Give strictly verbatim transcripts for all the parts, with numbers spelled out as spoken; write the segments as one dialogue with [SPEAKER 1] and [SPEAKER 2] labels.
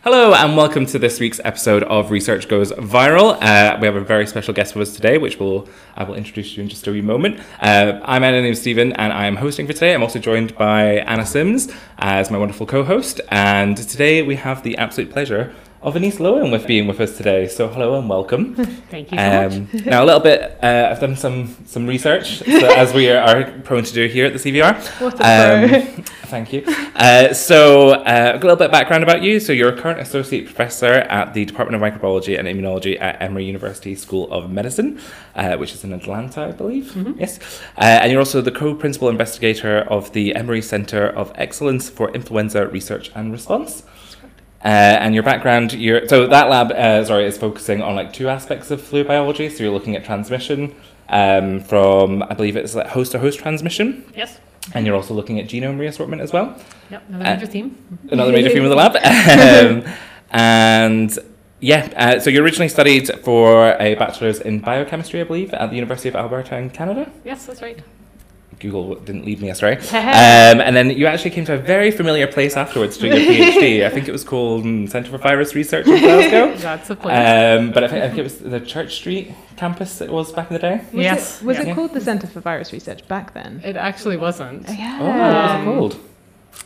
[SPEAKER 1] Hello and welcome to this week's episode of Research Goes Viral. Uh, we have a very special guest with us today, which we'll, I will introduce you in just a wee moment. Uh, I'm my name is Stephen and I'm hosting for today. I'm also joined by Anna Sims as my wonderful co-host. And today we have the absolute pleasure of Anise Lowen with being with us today. So hello and welcome.
[SPEAKER 2] Thank you so
[SPEAKER 1] um,
[SPEAKER 2] much.
[SPEAKER 1] Now a little bit, uh, I've done some some research, so, as we are, are prone to do here at the C V R.
[SPEAKER 2] What a
[SPEAKER 1] um, Thank you. Uh, so uh, a little bit of background about you. So you're a current associate professor at the Department of Microbiology and Immunology at Emory University School of Medicine, uh, which is in Atlanta, I believe.
[SPEAKER 2] Mm-hmm.
[SPEAKER 1] Yes. Uh, and you're also the co-principal investigator of the Emory Centre of Excellence for Influenza Research and Response. Uh, and your background, you're, so that lab, uh, sorry, is focusing on like two aspects of fluid biology. So you're looking at transmission um, from, I believe it's like host-to-host transmission.
[SPEAKER 2] Yes.
[SPEAKER 1] And you're also looking at genome reassortment as well.
[SPEAKER 2] Yep, another major uh, theme.
[SPEAKER 1] Another major theme of the lab. um, and yeah, uh, so you originally studied for a bachelor's in biochemistry, I believe, at the University of Alberta in Canada.
[SPEAKER 2] Yes, that's right.
[SPEAKER 1] Google didn't lead me astray. um, and then you actually came to a very familiar place afterwards doing your PhD. I think it was called um, Centre for Virus Research in Glasgow.
[SPEAKER 2] That's a place.
[SPEAKER 1] Um, but I think, I think it was the Church Street campus it was back in the day.
[SPEAKER 3] Was
[SPEAKER 2] yes.
[SPEAKER 3] It, was
[SPEAKER 2] yeah.
[SPEAKER 3] it called the Centre for Virus Research back then?
[SPEAKER 2] It actually wasn't.
[SPEAKER 3] Yeah.
[SPEAKER 1] Oh, what was it called?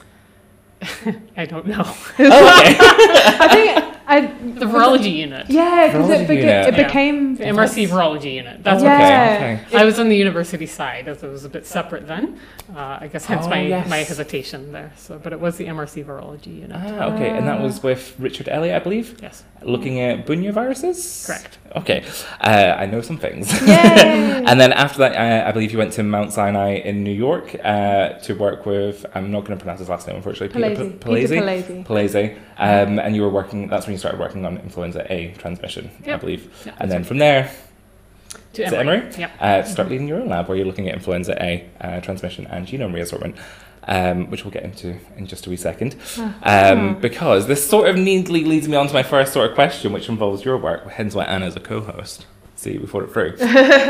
[SPEAKER 2] I don't know.
[SPEAKER 1] Oh, okay.
[SPEAKER 3] I think I,
[SPEAKER 2] the virology unit.
[SPEAKER 3] Yeah, because it, beca-
[SPEAKER 1] unit.
[SPEAKER 3] it became...
[SPEAKER 2] The M R C virology unit. That's
[SPEAKER 1] oh,
[SPEAKER 2] what
[SPEAKER 1] okay.
[SPEAKER 2] it was. I was on the university side, as it was a bit separate then. Uh, I guess hence
[SPEAKER 1] oh,
[SPEAKER 2] my,
[SPEAKER 1] yes.
[SPEAKER 2] my hesitation there. So, but it was the M R C virology unit.
[SPEAKER 1] Ah, okay. And that was with Richard Elliott, I believe?
[SPEAKER 2] Yes.
[SPEAKER 1] Looking at Bunya viruses?
[SPEAKER 2] Correct.
[SPEAKER 1] Okay. Uh, I know some things.
[SPEAKER 3] Yay!
[SPEAKER 1] And then after that, uh, I believe you went to Mount Sinai in New York uh, to work with, I'm not going to pronounce his last name, unfortunately.
[SPEAKER 3] Palese.
[SPEAKER 1] Peter P-
[SPEAKER 3] Peter
[SPEAKER 1] Palese.
[SPEAKER 3] Palese.
[SPEAKER 1] Palese. Um, and you were working, that's when you started working on influenza A transmission,
[SPEAKER 2] Yep.
[SPEAKER 1] I believe.
[SPEAKER 2] Yep,
[SPEAKER 1] and then
[SPEAKER 2] right.
[SPEAKER 1] from there,
[SPEAKER 2] To
[SPEAKER 1] to
[SPEAKER 2] Emory.
[SPEAKER 1] Emory,
[SPEAKER 2] Yep.
[SPEAKER 1] uh, to start leading your own lab where you're looking at influenza A uh, transmission and genome reassortment, um, which we'll get into in just a wee second. Um, because this sort of neatly leads me on to my first sort of question, which involves your work, hence why Anna's a co-host. See, we thought it through.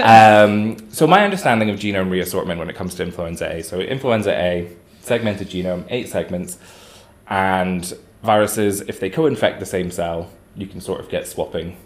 [SPEAKER 1] um, so my understanding of genome reassortment when it comes to influenza A, so influenza A, segmented genome, eight segments, and viruses, if they co-infect the same cell, you can sort of get swapping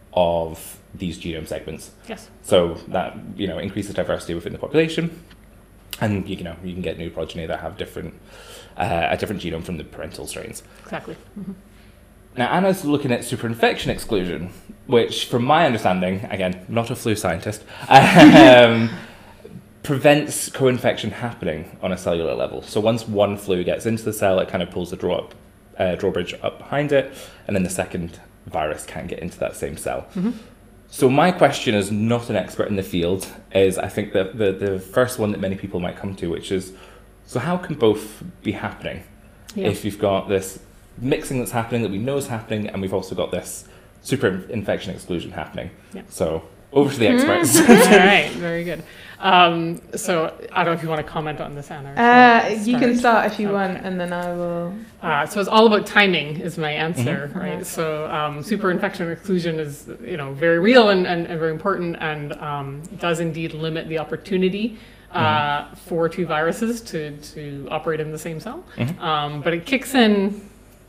[SPEAKER 1] of these genome segments.
[SPEAKER 2] Yes.
[SPEAKER 1] So that, you know, increases diversity within the population, and you know you can get new progeny that have different uh, a different genome from the parental strains.
[SPEAKER 2] Exactly. Mm-hmm.
[SPEAKER 1] Now Anna's looking at superinfection exclusion, which, from my understanding, again, not a flu scientist, um, prevents co-infection happening on a cellular level. So once one flu gets into the cell, it kind of pulls the draw up, uh, drawbridge up behind it, and then the second virus can't get into that same cell.
[SPEAKER 2] Mm-hmm.
[SPEAKER 1] So my question, as not an expert in the field, is I think that the, the first one that many people might come to, which is, so how can both be happening?
[SPEAKER 2] Yeah.
[SPEAKER 1] If you've got this mixing that's happening that we know is happening, and we've also got this super infection exclusion happening.
[SPEAKER 2] Yeah.
[SPEAKER 1] So over to the experts.
[SPEAKER 2] All right, very good. Um, so I don't know if you want to comment on this, Anna.
[SPEAKER 3] Uh, you can start if you
[SPEAKER 2] Okay.
[SPEAKER 3] want, and then I will...
[SPEAKER 2] Uh, so it's all about timing is my answer,
[SPEAKER 1] Mm-hmm.
[SPEAKER 2] right? So um, superinfection exclusion is, you know, very real and, and, and very important, and um, does indeed limit the opportunity uh,
[SPEAKER 1] Mm-hmm.
[SPEAKER 2] for two viruses to, to operate in the same cell.
[SPEAKER 1] Mhm.
[SPEAKER 2] Um, but it kicks in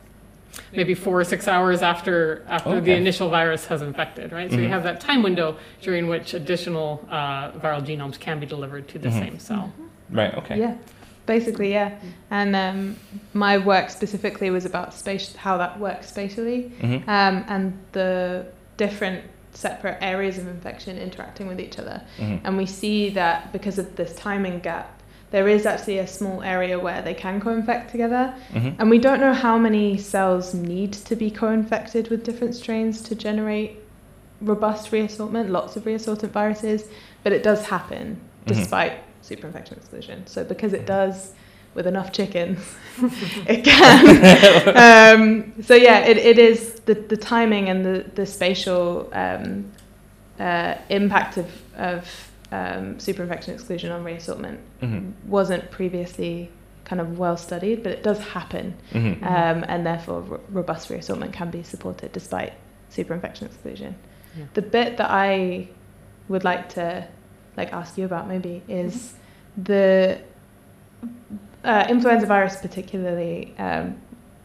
[SPEAKER 2] maybe four or six hours after after the
[SPEAKER 1] Okay.
[SPEAKER 2] initial virus has infected, right? So you
[SPEAKER 1] Mhm.
[SPEAKER 2] have that time window during which additional uh, viral genomes can be delivered to the
[SPEAKER 1] Mhm.
[SPEAKER 2] same cell.
[SPEAKER 1] Right, okay.
[SPEAKER 3] Yeah, basically, yeah. And um, my work specifically was about space, how that works spatially,
[SPEAKER 1] Mhm.
[SPEAKER 3] um, and the different separate areas of infection interacting with each other.
[SPEAKER 1] Mhm.
[SPEAKER 3] And we see that because of this timing gap, there is actually a small area where they can co-infect together.
[SPEAKER 1] Mhm.
[SPEAKER 3] And we don't know how many cells need to be co-infected with different strains to generate robust reassortment, lots of reassortant viruses, but it does happen
[SPEAKER 1] Mhm.
[SPEAKER 3] despite superinfection exclusion. So because it does with enough chickens, it can. um, so yeah, it, it is the, the timing and the, the spatial um, uh, impact of, of um, superinfection exclusion on reassortment
[SPEAKER 1] Mhm.
[SPEAKER 3] wasn't previously kind of well studied, but it does happen,
[SPEAKER 1] Mhm.
[SPEAKER 3] um, and therefore r- robust reassortment can be supported despite superinfection exclusion.
[SPEAKER 2] Yeah.
[SPEAKER 3] The bit that I would like to like ask you about maybe is the uh, influenza virus particularly um,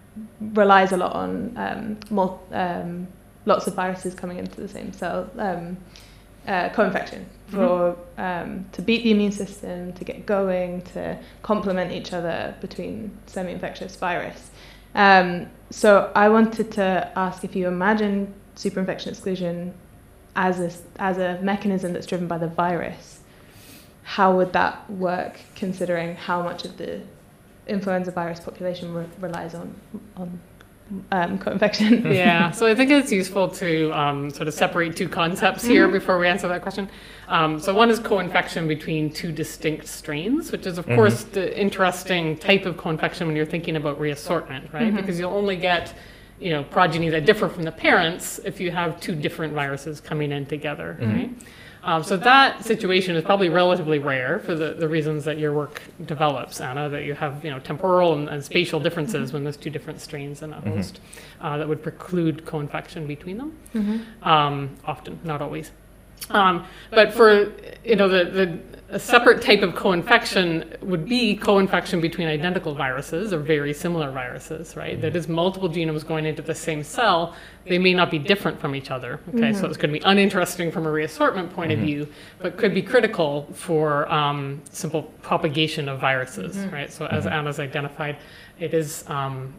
[SPEAKER 3] relies a lot on um, mul- um, lots of viruses coming into the same cell, um, uh, co-infection, for mm-hmm. um, to beat the immune system, to get going, to complement each other between semi-infectious virus. Um, so I wanted to ask if you imagine superinfection exclusion as a, as a mechanism that's driven by the virus, how would that work, considering how much of the influenza virus population re- relies on on um, co-infection?
[SPEAKER 2] Yeah, so I think it's useful to um, sort of separate two concepts here mm-hmm. before we answer that question. Um, so one is co-infection between two distinct strains, which is of mm-hmm. course the interesting type of co-infection when you're thinking about reassortment, right? Mm-hmm. Because you'll only get, you know, progeny that differ from the parents if you have two different viruses coming in together, mm-hmm. right? Um, so that situation is probably relatively rare for the, the reasons that your work develops, Anna, that you have, you know, temporal and, and spatial differences mm-hmm. when there's two different strains in a host mm-hmm. uh, that would preclude co-infection between them. Mm-hmm. Um, often, not always. Um, but for, you know, the, the a separate type of co-infection would be co-infection between identical viruses or very similar viruses, right? Mm-hmm. That is multiple genomes going into the same cell. They may not be different from each other, okay? Mm-hmm. So it's going to be uninteresting from a reassortment point mm-hmm. of view, but could be critical for um, simple propagation of viruses, mm-hmm. right? So as mm-hmm. Anna's identified, it is um,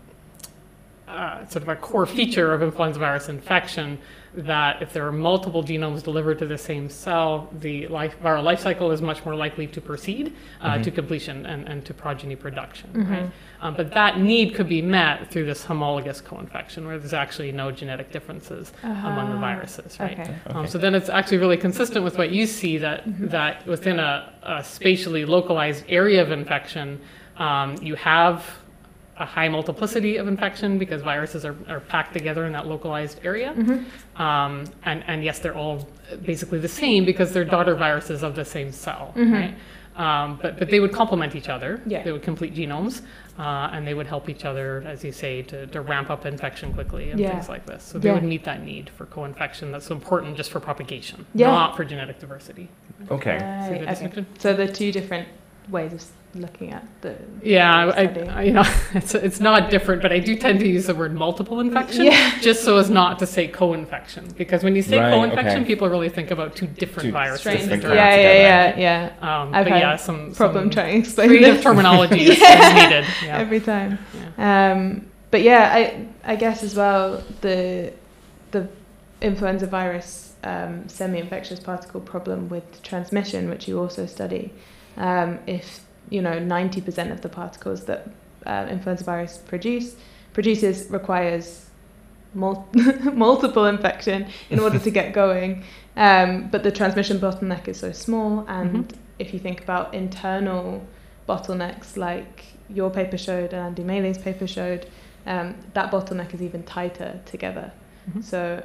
[SPEAKER 2] uh, sort of a core feature of influenza virus infection that if there are multiple genomes delivered to the same cell, the life, viral life cycle is much more likely to proceed uh, mm-hmm. to completion and, and to progeny production, mm-hmm. right? Um, but that need could be met through this homologous co-infection where there's actually no genetic differences uh-huh. among the viruses, right?
[SPEAKER 3] Okay.
[SPEAKER 1] Okay.
[SPEAKER 2] Um, so then it's actually really consistent with what you see that, mm-hmm. that within a, a spatially localized area of infection, um, you have a high multiplicity of infection because viruses are, are packed together in that localized area. Mm-hmm. Um, and, and yes, they're all basically the same because they're daughter viruses of the same cell, mm-hmm. right? Um, but, but they would complement each other.
[SPEAKER 3] Yeah.
[SPEAKER 2] They would complete genomes, uh, and they would help each other, as you say, to, to ramp up infection quickly and yeah. things like this. So they yeah. would meet that need for co-infection that's so important just for propagation, yeah. not for genetic diversity.
[SPEAKER 1] Okay.
[SPEAKER 3] Right.
[SPEAKER 2] So,
[SPEAKER 3] okay. So the two different ways of looking at the
[SPEAKER 2] yeah
[SPEAKER 3] the
[SPEAKER 2] I, I, you know it's it's not different, but I do tend to use the word multiple infection
[SPEAKER 3] yeah.
[SPEAKER 2] just so as not to say co-infection, because when you say
[SPEAKER 1] right,
[SPEAKER 2] co-infection
[SPEAKER 1] okay.
[SPEAKER 2] people really think about two different
[SPEAKER 1] two
[SPEAKER 2] viruses
[SPEAKER 3] strains.
[SPEAKER 2] yeah
[SPEAKER 3] yeah yeah yeah yeah
[SPEAKER 2] um,
[SPEAKER 3] I've
[SPEAKER 2] but
[SPEAKER 3] had
[SPEAKER 2] yeah some
[SPEAKER 3] problem
[SPEAKER 2] some
[SPEAKER 3] trying to explain
[SPEAKER 2] creative
[SPEAKER 3] this.
[SPEAKER 2] terminology is,
[SPEAKER 3] yeah.
[SPEAKER 2] is needed yeah.
[SPEAKER 3] every time
[SPEAKER 2] yeah.
[SPEAKER 3] um but yeah I I guess as well the the influenza virus um, semi-infectious particle problem with transmission, which you also study, um, if you know, ninety percent of the particles that uh, influenza virus produce produces requires mul- multiple infection in order to get going. Um, but the transmission bottleneck is so small, and mm-hmm. if you think about internal bottlenecks, like your paper showed and Andy Maley's paper showed, um, that bottleneck is even tighter together. Mm-hmm. So,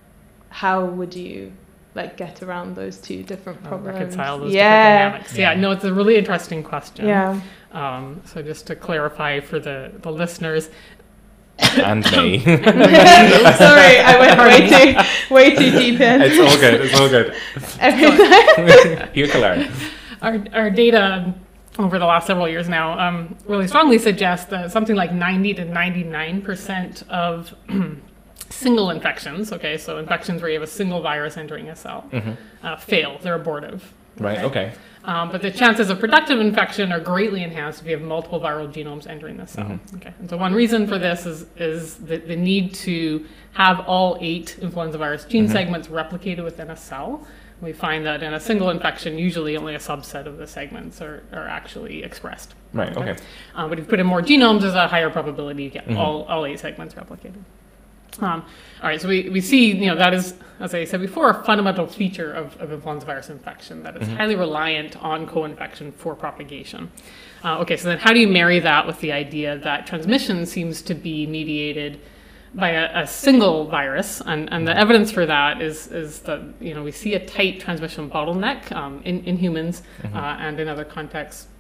[SPEAKER 3] how would you like get around those two different problems?
[SPEAKER 2] Reconcile those
[SPEAKER 3] yeah.
[SPEAKER 2] different dynamics. Yeah. yeah, no, it's a really interesting question.
[SPEAKER 3] Yeah.
[SPEAKER 2] Um, so just to clarify for the, the listeners.
[SPEAKER 1] And me.
[SPEAKER 3] Sorry, I went way too, way too deep in.
[SPEAKER 1] It's all good, it's all good.
[SPEAKER 3] Every time.
[SPEAKER 1] Here to learn.
[SPEAKER 2] Our, our data over the last several years now um, really strongly suggests that something like ninety to ninety-nine percent of single infections, okay, so infections where you have a single virus entering a cell, mm-hmm. uh, fail. They're abortive.
[SPEAKER 1] Right, okay.
[SPEAKER 2] Um, but the chances of productive infection are greatly enhanced if you have multiple viral genomes entering the cell.
[SPEAKER 1] Mm-hmm.
[SPEAKER 2] Okay, and so one reason for this is is the, the need to have all eight influenza virus gene mm-hmm. segments replicated within a cell. We find that in a single infection, usually only a subset of the segments are, are actually expressed.
[SPEAKER 1] Right, okay. okay.
[SPEAKER 2] Uh, but if you put in more genomes, there's a higher probability you get
[SPEAKER 1] mm-hmm.
[SPEAKER 2] all, all eight segments replicated. Um, all right, so we, we see, you know, that is, as I said before, a fundamental feature of, of influenza virus infection, that is mm-hmm. highly reliant on co-infection for propagation. Uh, okay, so then how do you marry that with the idea that transmission seems to be mediated by a, a single virus, and, and the evidence for that is is that, you know, we see a tight transmission bottleneck um, in, in humans mm-hmm. uh, and in other contexts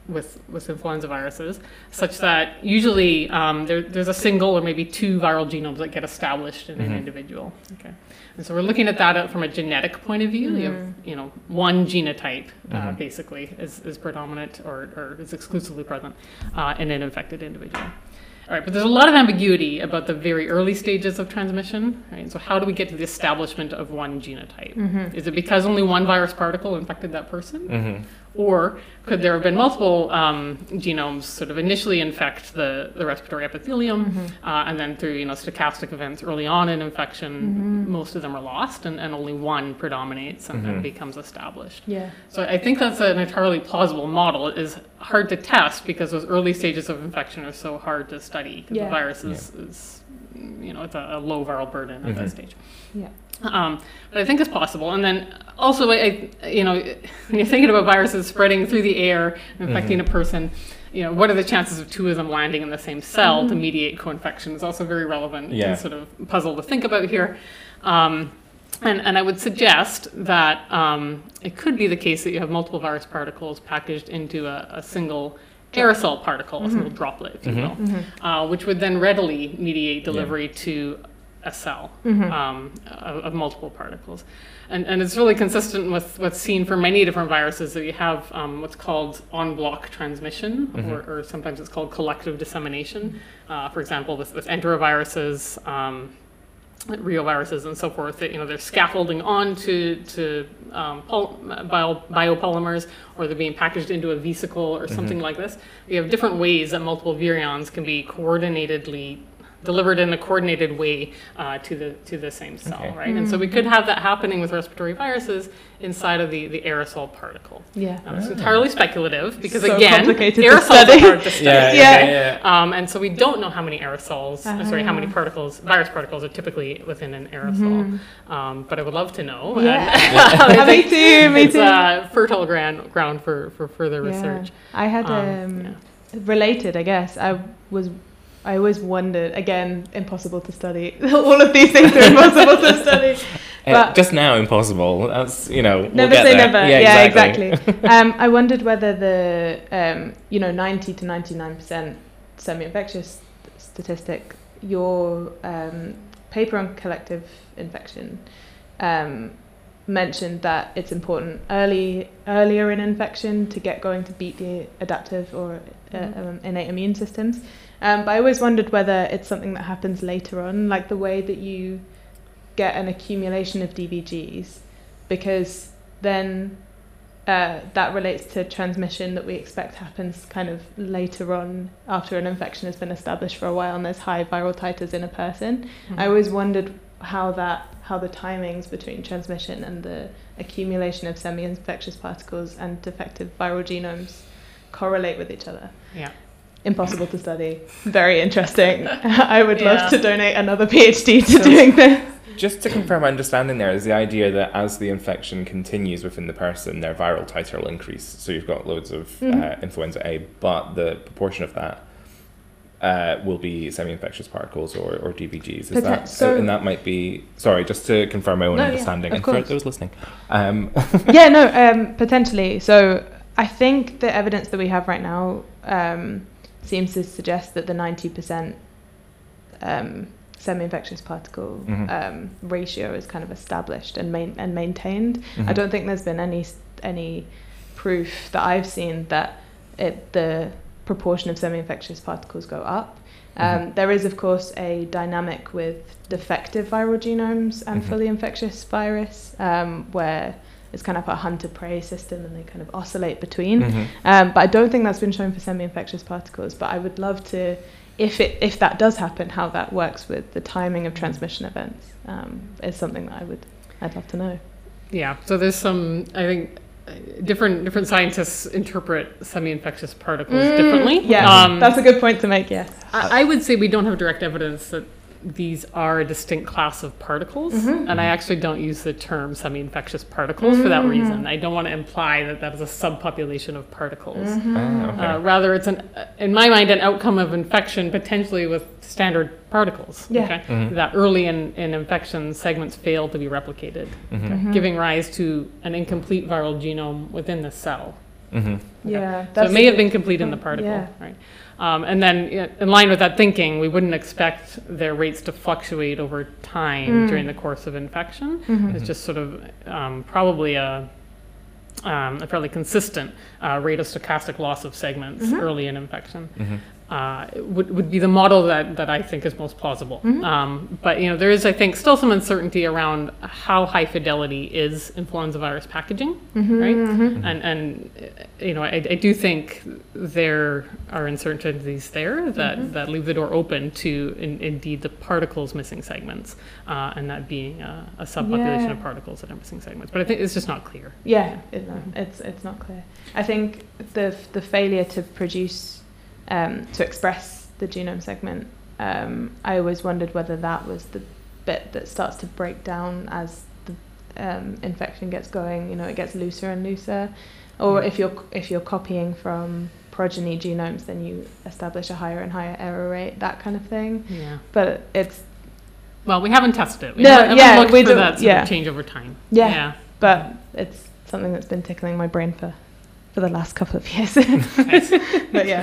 [SPEAKER 2] with, with influenza viruses, such that usually um, there, there's a single or maybe two viral genomes that get established in mm-hmm. an individual. Okay, and so we're looking at that from a genetic point of view. Mm-hmm. You have, you know, one genotype uh, mm-hmm. basically is, is predominant or, or is exclusively present uh, in an infected individual. All right, but there's a lot of ambiguity about the very early stages of transmission, right? So how do we get to the establishment of one genotype? Mm-hmm. Is it because only one virus particle infected that person? Mm-hmm. Or could there have been multiple um, genomes sort of initially infect the, the respiratory epithelium, mm-hmm. uh, and then through, you know, stochastic events early on in infection, mm-hmm. most of them are lost, and, and only one predominates and, mm-hmm. and becomes established.
[SPEAKER 3] Yeah.
[SPEAKER 2] So I think that's an entirely plausible model. It is hard to test because those early stages of infection are so hard to study, because yeah. the virus is, yeah. is, you know, it's a, a low viral burden at mm-hmm. that stage.
[SPEAKER 3] Yeah.
[SPEAKER 2] Um, but I think it's possible. And then also, I, you know, when you're thinking about viruses spreading through the air, infecting mm-hmm. a person, you know, what are the chances of two of them landing in the same cell mm-hmm. to mediate co-infection is also very relevant yeah. and sort of puzzle to think about here. Um, and, and I would suggest that um, it could be the case that you have multiple virus particles packaged into a, a single aerosol particle, mm-hmm. a single droplet, if you will, mm-hmm. uh, which would then readily mediate delivery yeah. to a cell mm-hmm. um, of, of multiple particles. And, and it's really consistent with what's seen for many different viruses, that you have um, what's called en-bloc transmission, mm-hmm. or, or sometimes it's called collective dissemination. Uh, for example, with, with enteroviruses, um, reoviruses, and so forth, that, you know, they're scaffolding onto to um, bio, biopolymers, or they're being packaged into a vesicle or something mm-hmm. like this. We have different ways that multiple virions can be coordinatedly delivered in a coordinated way uh, to the to the same cell, okay. right? Mm-hmm. And so we could have that happening with respiratory viruses inside of the, the aerosol particle.
[SPEAKER 3] Yeah.
[SPEAKER 2] Um, it's entirely speculative because,
[SPEAKER 3] so
[SPEAKER 2] again, aerosols are hard to study.
[SPEAKER 3] Yeah,
[SPEAKER 2] yeah.
[SPEAKER 3] Okay,
[SPEAKER 2] yeah. Um, and so we don't know how many aerosols, uh, sorry, how many particles, virus particles are typically within an aerosol. Mm-hmm. Um, but I would love to know.
[SPEAKER 3] Yeah. And yeah. me too, me
[SPEAKER 2] it's
[SPEAKER 3] too.
[SPEAKER 2] It's a fertile ground, ground for, for further
[SPEAKER 3] yeah.
[SPEAKER 2] research.
[SPEAKER 3] I had, um, um, yeah. related, I guess, I was I always wondered, again, impossible to study. All of these things are impossible to study.
[SPEAKER 1] But uh, just now impossible. That's, you know, we'll
[SPEAKER 3] never
[SPEAKER 1] get
[SPEAKER 3] say
[SPEAKER 1] there.
[SPEAKER 3] never.
[SPEAKER 1] Yeah,
[SPEAKER 3] yeah
[SPEAKER 1] exactly.
[SPEAKER 3] exactly. um, I wondered whether the, um, you know, ninety to ninety-nine percent semi-infectious statistic, your um, paper on collective infection um, mentioned that it's important early, earlier in infection to get going to beat the adaptive or uh, um, innate immune systems. Um, but I always wondered whether it's something that happens later on, like the way that you get an accumulation of D B Gs, because then uh, that relates to transmission that we expect happens kind of later on after an infection has been established for a while and there's high viral titers in a person. Mm-hmm. I always wondered how that, how the timings between transmission and the accumulation of semi-infectious particles and defective viral genomes correlate with each other.
[SPEAKER 2] Yeah.
[SPEAKER 3] Impossible to study. Very interesting. I would
[SPEAKER 2] yeah.
[SPEAKER 3] love to donate another PhD to
[SPEAKER 1] so,
[SPEAKER 3] doing this.
[SPEAKER 1] Just to confirm my understanding, there is the idea that as the infection continues within the person, their viral titer will increase. So you've got loads of mm-hmm. uh, influenza A, but the proportion of that uh, will be semi-infectious particles or, or D B Gs. Is
[SPEAKER 3] Potent-
[SPEAKER 1] that
[SPEAKER 3] so
[SPEAKER 1] and that might be sorry, just to confirm my own
[SPEAKER 3] no,
[SPEAKER 1] understanding
[SPEAKER 3] yeah,
[SPEAKER 1] and
[SPEAKER 3] course.
[SPEAKER 1] for those listening. Um,
[SPEAKER 3] yeah, no, um, potentially. So I think the evidence that we have right now um, seems to suggest that the ninety percent um, semi-infectious particle mm-hmm. um, ratio is kind of established and main- and maintained. Mm-hmm. I don't think there's been any any proof that I've seen that it, the proportion of semi-infectious particles go up. Um, mm-hmm. There is, of course, a dynamic with defective viral genomes and mm-hmm. fully infectious virus, um, where it's kind of a hunter-prey system and they kind of oscillate between. Mm-hmm. Um, but I don't think that's been shown for semi-infectious particles. But I would love to, if it if that does happen, how that works with the timing of transmission events um, is something that I would, I'd love to know.
[SPEAKER 2] Yeah, so there's some, I think, different different scientists interpret semi-infectious particles mm, differently.
[SPEAKER 3] Yeah, um, that's a good point to make, yes.
[SPEAKER 2] I, I would say we don't have direct evidence that these are a distinct class of particles, mm-hmm. and I actually don't use the term semi-infectious particles mm-hmm. for that reason. I don't want to imply that that is a subpopulation of particles.
[SPEAKER 3] Mm-hmm.
[SPEAKER 1] Oh, okay.
[SPEAKER 2] uh, rather, it's, an, in my mind, an outcome of infection potentially with standard particles.
[SPEAKER 3] Yeah.
[SPEAKER 2] Okay?
[SPEAKER 1] Mm-hmm.
[SPEAKER 2] That early in, in infection, segments fail to be replicated,
[SPEAKER 1] mm-hmm.
[SPEAKER 2] okay?
[SPEAKER 3] Mm-hmm.
[SPEAKER 2] giving rise to an incomplete viral genome within the cell.
[SPEAKER 1] Mm-hmm.
[SPEAKER 3] Yeah.
[SPEAKER 2] So it may have been complete in the particle,
[SPEAKER 3] yeah.
[SPEAKER 2] right? Um, and then in line with that thinking, we wouldn't expect their rates to fluctuate over time
[SPEAKER 3] Mm.
[SPEAKER 2] during the course of infection.
[SPEAKER 3] Mhm.
[SPEAKER 2] It's just sort of um, probably a, um, a fairly consistent uh, rate of stochastic loss of segments
[SPEAKER 3] Mhm.
[SPEAKER 2] early in infection.
[SPEAKER 1] Mm-hmm.
[SPEAKER 2] Uh, would, would be the model that, that I think is most plausible.
[SPEAKER 3] Mhm.
[SPEAKER 2] Um, but, you know, there is, I think, still some uncertainty around how high fidelity is influenza virus packaging,
[SPEAKER 3] Mhm,
[SPEAKER 2] right?
[SPEAKER 3] mhm.
[SPEAKER 2] And, and uh, you know, I, I do think there are uncertainties there that,
[SPEAKER 3] Mhm.
[SPEAKER 2] that leave the door open to, in, indeed, the particles missing segments, uh, and that being a, a subpopulation
[SPEAKER 3] Yeah.
[SPEAKER 2] of particles that are missing segments. But I think it's just not clear.
[SPEAKER 3] Yeah, it, no, it's it's not clear. I think the the failure to produce um, to express the genome segment. Um, I always wondered whether that was the bit that starts to break down as the um, infection gets going. You know, it gets looser and looser, or
[SPEAKER 2] Yeah.
[SPEAKER 3] if you're if you're copying from progeny genomes, then you establish a higher and higher error rate, that kind of thing.
[SPEAKER 2] Yeah.
[SPEAKER 3] But it's
[SPEAKER 2] Well, we haven't tested it. We
[SPEAKER 3] No,
[SPEAKER 2] haven't,
[SPEAKER 3] yeah,
[SPEAKER 2] haven't looked
[SPEAKER 3] we
[SPEAKER 2] for
[SPEAKER 3] don't-
[SPEAKER 2] that sort
[SPEAKER 3] yeah.
[SPEAKER 2] of change over time.
[SPEAKER 3] Yeah.
[SPEAKER 2] Yeah.
[SPEAKER 3] but it's something that's been tickling my brain for for the last couple of years. But yeah.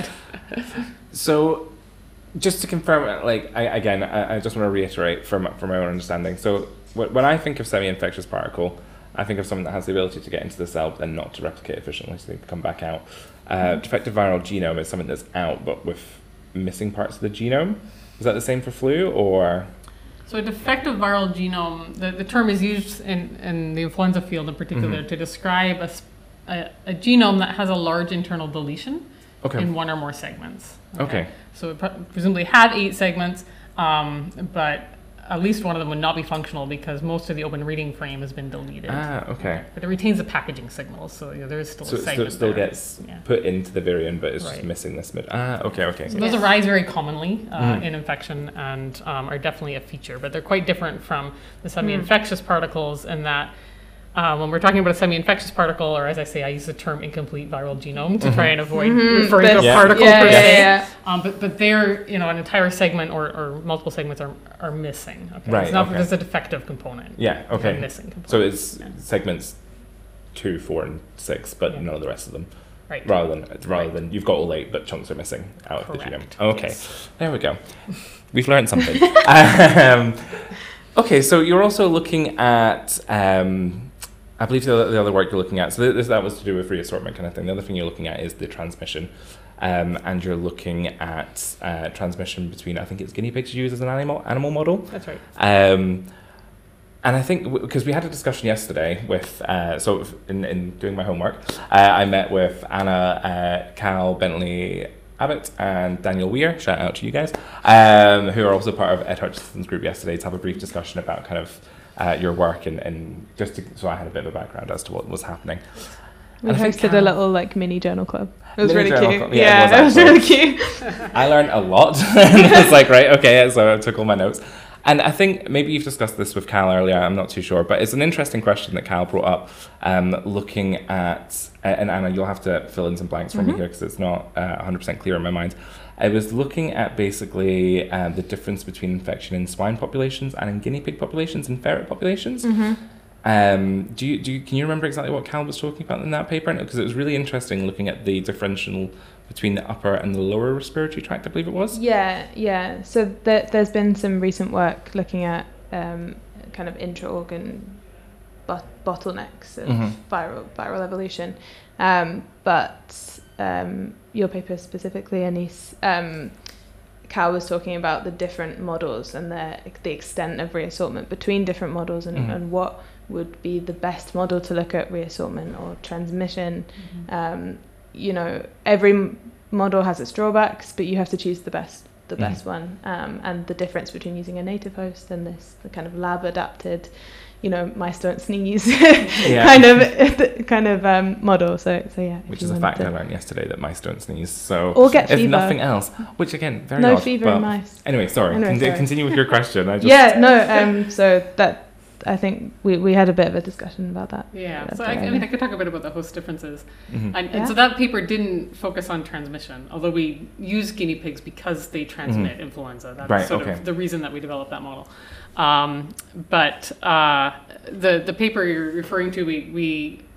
[SPEAKER 1] So, just to confirm, like I, again, I, I just want to reiterate from from my own understanding. So, wh- when I think of semi-infectious particle, I think of something that has the ability to get into the cell, but then not to replicate efficiently, so they come back out. Uh, defective viral genome is something that's out, but with missing parts of the genome. Is that the same for flu, or?
[SPEAKER 2] So a defective viral genome, the, the term is used in, in the influenza field in particular
[SPEAKER 1] Mhm.
[SPEAKER 2] to describe a, s- a- a genome that has a large internal deletion
[SPEAKER 1] Okay.
[SPEAKER 2] in one or more segments.
[SPEAKER 1] Okay.
[SPEAKER 2] So it pre- presumably had eight segments, um, but at least one of them would not be functional because most of the open reading frame has been deleted.
[SPEAKER 1] Ah, okay.
[SPEAKER 2] But it retains the packaging signals, so you know, there is still
[SPEAKER 1] So
[SPEAKER 2] a
[SPEAKER 1] it still,
[SPEAKER 2] segment
[SPEAKER 1] still
[SPEAKER 2] there.
[SPEAKER 1] gets
[SPEAKER 2] Yeah.
[SPEAKER 1] put into the virion, but it's just
[SPEAKER 2] Right.
[SPEAKER 1] missing this mid. Ah, okay, okay.
[SPEAKER 2] So those
[SPEAKER 3] Yeah.
[SPEAKER 2] arise very commonly uh,
[SPEAKER 1] Mhm.
[SPEAKER 2] in infection and um, are definitely a feature, but they're quite different from the semi-infectious particles in that uh, when we're talking about a semi-infectious particle, or as I say, I use the term incomplete viral genome to try and avoid
[SPEAKER 3] Mhm.
[SPEAKER 2] referring to a
[SPEAKER 3] But-
[SPEAKER 1] Yeah.
[SPEAKER 2] particle
[SPEAKER 3] yeah,
[SPEAKER 2] per
[SPEAKER 3] yeah,
[SPEAKER 2] se.
[SPEAKER 3] yeah.
[SPEAKER 2] Um, but but they're, you know, an entire segment or, or multiple segments are, are missing. Okay?
[SPEAKER 1] Right,
[SPEAKER 2] It's not
[SPEAKER 1] okay.
[SPEAKER 2] that there's a defective component.
[SPEAKER 1] Yeah,
[SPEAKER 2] There's a
[SPEAKER 1] okay.
[SPEAKER 2] missing component.
[SPEAKER 1] So it's
[SPEAKER 2] Yeah.
[SPEAKER 1] segments two, four, and six, but
[SPEAKER 2] Yeah.
[SPEAKER 1] none of the rest of them.
[SPEAKER 2] Right.
[SPEAKER 1] Rather than rather
[SPEAKER 2] Right.
[SPEAKER 1] than you've got all eight, but chunks are missing out of the
[SPEAKER 2] Correct.
[SPEAKER 1] genome. Okay,
[SPEAKER 2] Yes.
[SPEAKER 1] there we go. We've learned something. um, okay, so you're also looking at. Um, I believe the, the other work you're looking at. So this, that was to do with reassortment kind of thing. The other thing you're looking at is the transmission, um, and you're looking at uh, transmission between. I think it's guinea pigs used as an animal animal model.
[SPEAKER 2] That's right.
[SPEAKER 1] Um, and I think because we had a discussion yesterday with, uh, so in, in doing my homework, uh, I met with Anna, uh, Cal, Bentley Abbott, and Daniel Weir, shout out to you guys, um, who are also part of Ed Hutchinson's group yesterday to have a brief discussion about kind of uh, your work and, and just to, so I had a bit of a background as to what was happening.
[SPEAKER 3] We
[SPEAKER 1] And I think
[SPEAKER 3] hosted a
[SPEAKER 1] Cal-
[SPEAKER 3] little like mini journal club. It was
[SPEAKER 1] Mini
[SPEAKER 3] really
[SPEAKER 1] journal
[SPEAKER 3] cute.
[SPEAKER 1] club, yeah, it
[SPEAKER 3] Yeah,
[SPEAKER 1] was
[SPEAKER 3] it was
[SPEAKER 1] actually.
[SPEAKER 3] really cute.
[SPEAKER 1] I learned a lot. And I was like, right, okay, so I took all my notes. And I think maybe you've discussed this with Cal earlier, I'm not too sure, but it's an interesting question that Cal brought up, um, looking at, and Anna, you'll have to fill in some blanks for me
[SPEAKER 3] Mhm.
[SPEAKER 1] here because it's not uh, one hundred percent clear in my mind. I was looking at basically uh, the difference between infection in swine populations and in guinea pig populations and ferret populations.
[SPEAKER 3] Mhm.
[SPEAKER 1] Um, do you, do you, can you remember exactly what Cal was talking about in that paper? Because it was really interesting looking at the differential between the upper and the lower respiratory tract, I believe it was.
[SPEAKER 3] Yeah, yeah. So there, there's been some recent work looking at um, kind of intra-organ bot- bottlenecks of
[SPEAKER 1] Mhm.
[SPEAKER 3] viral viral evolution. Um, but um, your paper specifically, Anise, um, Cal was talking about the different models and the the extent of reassortment between different models and,
[SPEAKER 1] Mhm.
[SPEAKER 3] and what would be the best model to look at reassortment or transmission. Um, you know, every m- model has its drawbacks, but you have to choose the best, the
[SPEAKER 1] Mhm.
[SPEAKER 3] best one. Um, and the difference between using a native host and this, the kind of lab adapted, you know, mice don't sneeze kind of, kind of um, model. So, so yeah. if
[SPEAKER 1] Which
[SPEAKER 3] you
[SPEAKER 1] is a
[SPEAKER 3] wanted
[SPEAKER 1] fact
[SPEAKER 3] to-
[SPEAKER 1] I learned yesterday, that mice don't sneeze. So
[SPEAKER 3] Or get
[SPEAKER 1] if
[SPEAKER 3] fever.
[SPEAKER 1] nothing else, which again, very
[SPEAKER 3] No
[SPEAKER 1] odd,
[SPEAKER 3] fever
[SPEAKER 1] but
[SPEAKER 3] in mice.
[SPEAKER 1] Anyway, sorry.
[SPEAKER 3] Anyway,
[SPEAKER 1] Con-
[SPEAKER 3] sorry.
[SPEAKER 1] Continue with your question. I just,
[SPEAKER 3] Yeah, no. Um, so that I think we, we had a bit of a discussion about that.
[SPEAKER 2] Yeah,
[SPEAKER 3] That's
[SPEAKER 2] so I,
[SPEAKER 3] all
[SPEAKER 2] I
[SPEAKER 3] right.
[SPEAKER 2] mean, I could talk a bit about the host differences.
[SPEAKER 1] Mhm.
[SPEAKER 2] And,
[SPEAKER 3] Yeah.
[SPEAKER 2] and so that paper didn't focus on transmission, although we use guinea pigs because they transmit influenza. That's
[SPEAKER 1] Right,
[SPEAKER 2] sort
[SPEAKER 1] okay.
[SPEAKER 2] of the reason that we developed that model. Um, but uh, the the paper you're referring to, we, we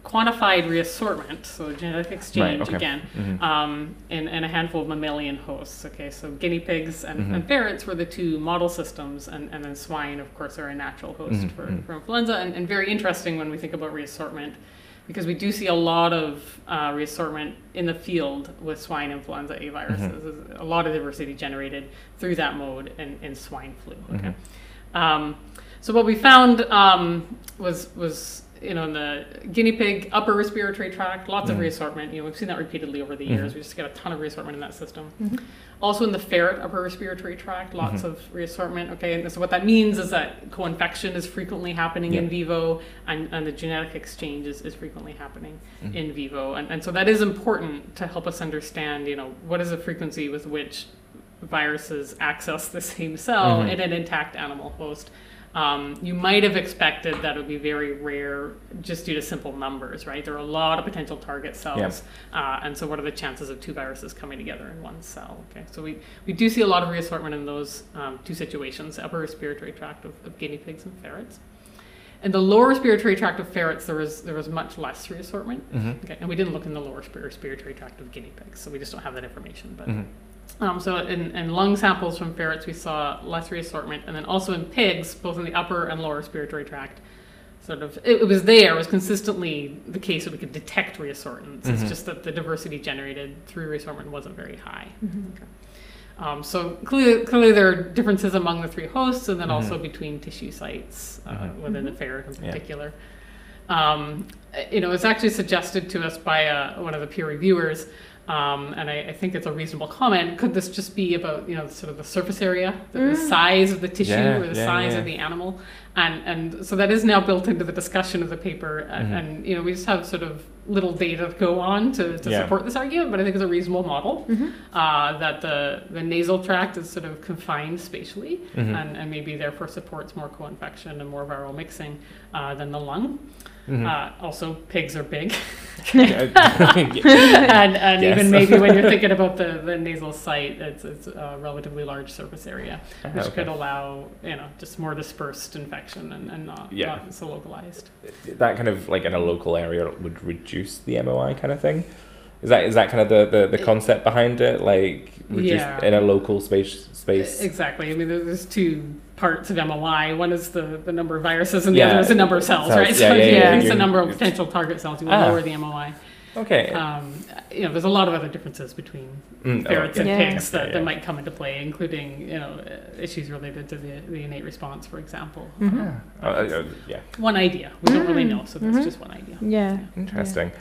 [SPEAKER 2] quantified reassortment, so genetic exchange
[SPEAKER 1] Right, okay.
[SPEAKER 2] again,
[SPEAKER 1] Mhm.
[SPEAKER 2] um, in, in a handful of mammalian hosts. Okay, so guinea pigs and,
[SPEAKER 1] Mhm.
[SPEAKER 2] and ferrets were the two model systems, and, and then swine, of course, are a natural host
[SPEAKER 1] Mhm,
[SPEAKER 2] for,
[SPEAKER 1] mhm.
[SPEAKER 2] for influenza, and, and very interesting when we think about reassortment, because we do see a lot of uh, reassortment in the field with swine influenza A viruses.
[SPEAKER 1] Mhm.
[SPEAKER 2] There's a lot of diversity generated through that mode in, in swine flu. Okay.
[SPEAKER 1] Mhm.
[SPEAKER 2] Um, so what we found um, was was you know in the guinea pig upper respiratory tract, lots
[SPEAKER 1] Mhm.
[SPEAKER 2] of reassortment. You know we've seen that repeatedly over the years.
[SPEAKER 1] Mhm.
[SPEAKER 2] We just get a ton of reassortment in that system.
[SPEAKER 3] Mhm.
[SPEAKER 2] Also in the ferret upper respiratory tract, lots
[SPEAKER 1] Mhm.
[SPEAKER 2] of reassortment. Okay, and so what that means is that co-infection is frequently happening in
[SPEAKER 1] Yeah.
[SPEAKER 2] vivo, and, and the genetic exchange is, is frequently happening
[SPEAKER 1] Mhm.
[SPEAKER 2] in vivo, and and so that is important to help us understand. You know what is the frequency with which viruses access the same cell
[SPEAKER 1] Mhm.
[SPEAKER 2] in an intact animal host. Um, you might have expected that it would be very rare just due to simple numbers, right? There are a lot of potential target cells. Uh, and so what are the chances of two viruses coming together in one cell? Okay, so we, we do see a lot of reassortment in those um, two situations, upper respiratory tract of, of guinea pigs and ferrets. In the lower respiratory tract of ferrets, there was there was much less reassortment.
[SPEAKER 1] Mhm.
[SPEAKER 2] Okay, and we didn't look in the lower respir- respiratory tract of guinea pigs, so we just don't have that information. But
[SPEAKER 1] Mhm.
[SPEAKER 2] um, so in, in lung samples from ferrets, we saw less reassortment, and then also in pigs, both in the upper and lower respiratory tract, sort of it, it was there. It was consistently the case that we could detect reassortments. It's
[SPEAKER 1] Mhm.
[SPEAKER 2] just that the diversity generated through reassortment wasn't very high.
[SPEAKER 3] Mhm.
[SPEAKER 2] Okay. Um, so clearly, clearly there are differences among the three hosts, and then
[SPEAKER 1] Mhm.
[SPEAKER 2] also between tissue sites uh,
[SPEAKER 1] Mhm.
[SPEAKER 2] within the ferret in
[SPEAKER 1] Yeah.
[SPEAKER 2] particular. Um, you know, it's actually suggested to us by uh, one of the peer reviewers, um, and I, I think it's a reasonable comment. Could this just be about you know sort of the surface area, the, the
[SPEAKER 3] Mm.
[SPEAKER 2] size of the tissue,
[SPEAKER 1] Yeah,
[SPEAKER 2] or the
[SPEAKER 1] yeah,
[SPEAKER 2] size
[SPEAKER 1] yeah.
[SPEAKER 2] of the animal, and and so that is now built into the discussion of the paper, and,
[SPEAKER 1] Mhm.
[SPEAKER 2] and you know we just have sort of little data to go on to, to
[SPEAKER 1] Yeah.
[SPEAKER 2] support this argument, but I think it's a reasonable model
[SPEAKER 3] Mhm.
[SPEAKER 2] uh, that the, the nasal tract is sort of confined spatially
[SPEAKER 1] Mhm.
[SPEAKER 2] and, and maybe therefore supports more co-infection and more viral mixing uh, than the lung.
[SPEAKER 1] Mhm.
[SPEAKER 2] Uh, also, pigs are big.
[SPEAKER 1] Yeah.
[SPEAKER 2] and and
[SPEAKER 1] Yes.
[SPEAKER 2] even maybe when you're thinking about the, the nasal site, it's, it's a relatively large surface area,
[SPEAKER 1] Ah,
[SPEAKER 2] which
[SPEAKER 1] okay.
[SPEAKER 2] could allow, you know, just more dispersed infection and, and not,
[SPEAKER 1] Yeah.
[SPEAKER 2] not so localized.
[SPEAKER 1] That kind of like in a local area would reduce the M O I kind of thing. Is that is that kind of the, the, the concept behind it? Like reduce
[SPEAKER 2] Yeah.
[SPEAKER 1] in a local space space.
[SPEAKER 2] Exactly. I mean, there- there's two parts of M O I. One is the, the number of viruses, and the
[SPEAKER 1] Yeah.
[SPEAKER 2] other is the number of cells,
[SPEAKER 1] Cells.
[SPEAKER 2] right?
[SPEAKER 1] Yeah,
[SPEAKER 2] So
[SPEAKER 1] yeah,
[SPEAKER 2] if you
[SPEAKER 3] yeah,
[SPEAKER 2] increase the
[SPEAKER 1] you're-
[SPEAKER 2] number of potential target cells, you will
[SPEAKER 1] Ah.
[SPEAKER 2] lower the M O I.
[SPEAKER 1] Okay.
[SPEAKER 2] Um, you know, there's a lot of other differences between
[SPEAKER 1] Mm, oh,
[SPEAKER 2] ferrets and
[SPEAKER 3] yeah.
[SPEAKER 2] pigs that,
[SPEAKER 1] Yeah,
[SPEAKER 2] that
[SPEAKER 1] yeah.
[SPEAKER 2] might come into play, including you know uh, issues related to the, the innate response, for example.
[SPEAKER 3] Mhm.
[SPEAKER 1] Uh, uh, yeah.
[SPEAKER 2] One idea. We don't really
[SPEAKER 3] Mm.
[SPEAKER 2] know, so that's
[SPEAKER 3] Mhm.
[SPEAKER 2] just one idea.
[SPEAKER 3] Yeah.
[SPEAKER 1] Interesting.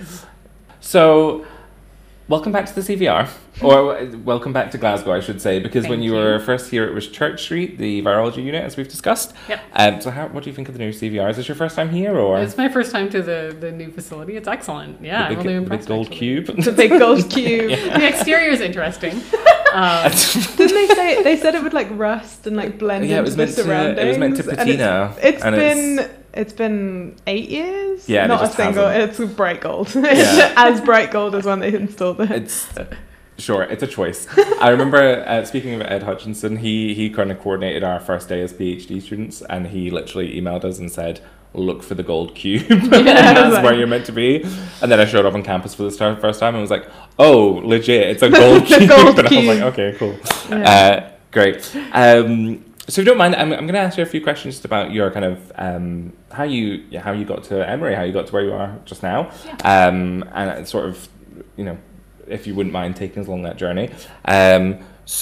[SPEAKER 1] So, welcome back to the C V R, or uh, welcome back to Glasgow, I should say, because when
[SPEAKER 2] Thank
[SPEAKER 1] you,
[SPEAKER 2] you.
[SPEAKER 1] were first here, it was Church Street, the virology unit, as we've discussed.
[SPEAKER 2] Yep.
[SPEAKER 1] Um, so, how, what do you think of the new C V R? Is this your first time here, or
[SPEAKER 2] It's my first time to the, the new facility. It's excellent. Yeah,
[SPEAKER 1] the
[SPEAKER 2] I'm
[SPEAKER 1] big,
[SPEAKER 2] really
[SPEAKER 1] the
[SPEAKER 2] impressed.
[SPEAKER 1] big gold
[SPEAKER 2] actually.
[SPEAKER 1] cube?
[SPEAKER 3] The big gold cube.
[SPEAKER 2] The exterior is interesting. Um,
[SPEAKER 3] Didn't they say they said it would like rust and like blend
[SPEAKER 1] yeah, it was
[SPEAKER 3] into
[SPEAKER 1] meant
[SPEAKER 3] the
[SPEAKER 1] to.
[SPEAKER 3] surroundings?
[SPEAKER 1] It was meant to
[SPEAKER 3] and
[SPEAKER 1] patina.
[SPEAKER 3] It's, it's
[SPEAKER 1] and
[SPEAKER 3] been
[SPEAKER 1] it's-
[SPEAKER 3] it's been eight years.
[SPEAKER 1] Yeah, and it
[SPEAKER 3] not a
[SPEAKER 1] just
[SPEAKER 3] single.
[SPEAKER 1] hasn't.
[SPEAKER 3] It's bright gold.
[SPEAKER 1] Yeah.
[SPEAKER 3] It's as bright gold as when they installed it.
[SPEAKER 1] It's uh, sure, it's a choice. I remember uh, speaking of Ed Hutchinson, he he kind of coordinated our first day as PhD students, and he literally emailed us and said, "Look for the gold cube. That's
[SPEAKER 3] like-
[SPEAKER 1] where you're meant to be." And then I showed up on campus for the start, first time and was like, "Oh, legit, it's a gold
[SPEAKER 3] The
[SPEAKER 1] cube."
[SPEAKER 3] gold
[SPEAKER 1] and I was like,
[SPEAKER 3] cube.
[SPEAKER 1] "Okay, cool,
[SPEAKER 3] Yeah.
[SPEAKER 1] uh, great." Um, so if you don't mind, I'm I'm going to ask you a few questions just about your kind of um, how you yeah, how you got to Emory, how you got to where you are just now, um, and sort of you know. If you wouldn't mind taking us along that journey. Um,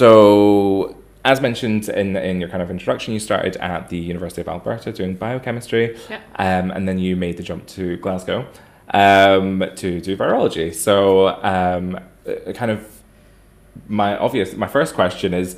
[SPEAKER 1] so, as mentioned in in your kind of introduction, you started at the University of Alberta doing biochemistry,
[SPEAKER 2] Yeah.
[SPEAKER 1] um, and then you made the jump to Glasgow um, to do virology. So, um, uh, kind of my obvious, my first question is,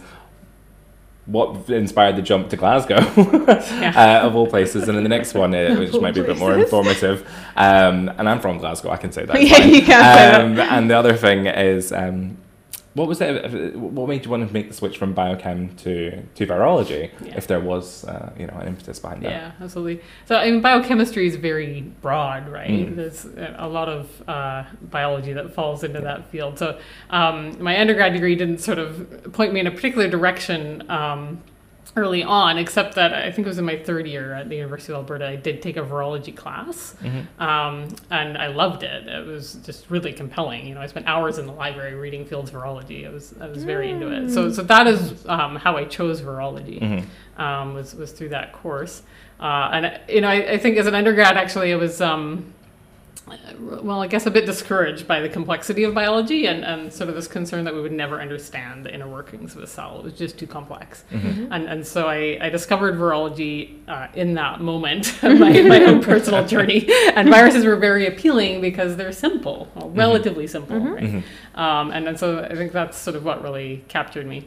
[SPEAKER 1] what inspired the jump to Glasgow, uh, of all places? And then the next one, uh, which
[SPEAKER 3] all
[SPEAKER 1] might be a bit more
[SPEAKER 3] places.
[SPEAKER 1] informative, um, and I'm from Glasgow, I can say that. it's
[SPEAKER 3] Yeah,
[SPEAKER 1] fine.
[SPEAKER 3] you can say that.
[SPEAKER 1] um, And the other thing is, um, what was it? What made you want to make the switch from biochem to to virology?
[SPEAKER 2] Yeah.
[SPEAKER 1] If there was, uh, you know, an impetus behind that.
[SPEAKER 2] Yeah, absolutely. So, I mean, biochemistry is very broad, right?
[SPEAKER 1] Mm.
[SPEAKER 2] There's a lot of uh, biology that falls into that field. So, um, my undergrad degree didn't sort of point me in a particular direction. Um, early on, except that I think it was in my third year at the University of Alberta, I did take a virology class,
[SPEAKER 1] Mm-hmm.
[SPEAKER 2] um, and I loved it. It was just really compelling. You know, I spent hours in the library reading Fields virology. I was I was very into it. So so that is um, how I chose virology.
[SPEAKER 1] Mm-hmm.
[SPEAKER 2] Um, was was through that course, uh, and you know, I, I think as an undergrad, actually, it was. Um, well, I guess a bit discouraged by the complexity of biology and, and sort of this concern that we would never understand the inner workings of a cell. It was just too complex.
[SPEAKER 1] Mm-hmm.
[SPEAKER 2] And and so I, I discovered virology uh, in that moment of my, my own personal journey. And viruses were very appealing because they're simple, well, relatively simple,
[SPEAKER 3] Mm-hmm.
[SPEAKER 2] right?
[SPEAKER 1] Mm-hmm.
[SPEAKER 2] Um, and, and so I think that's sort of what really captured me.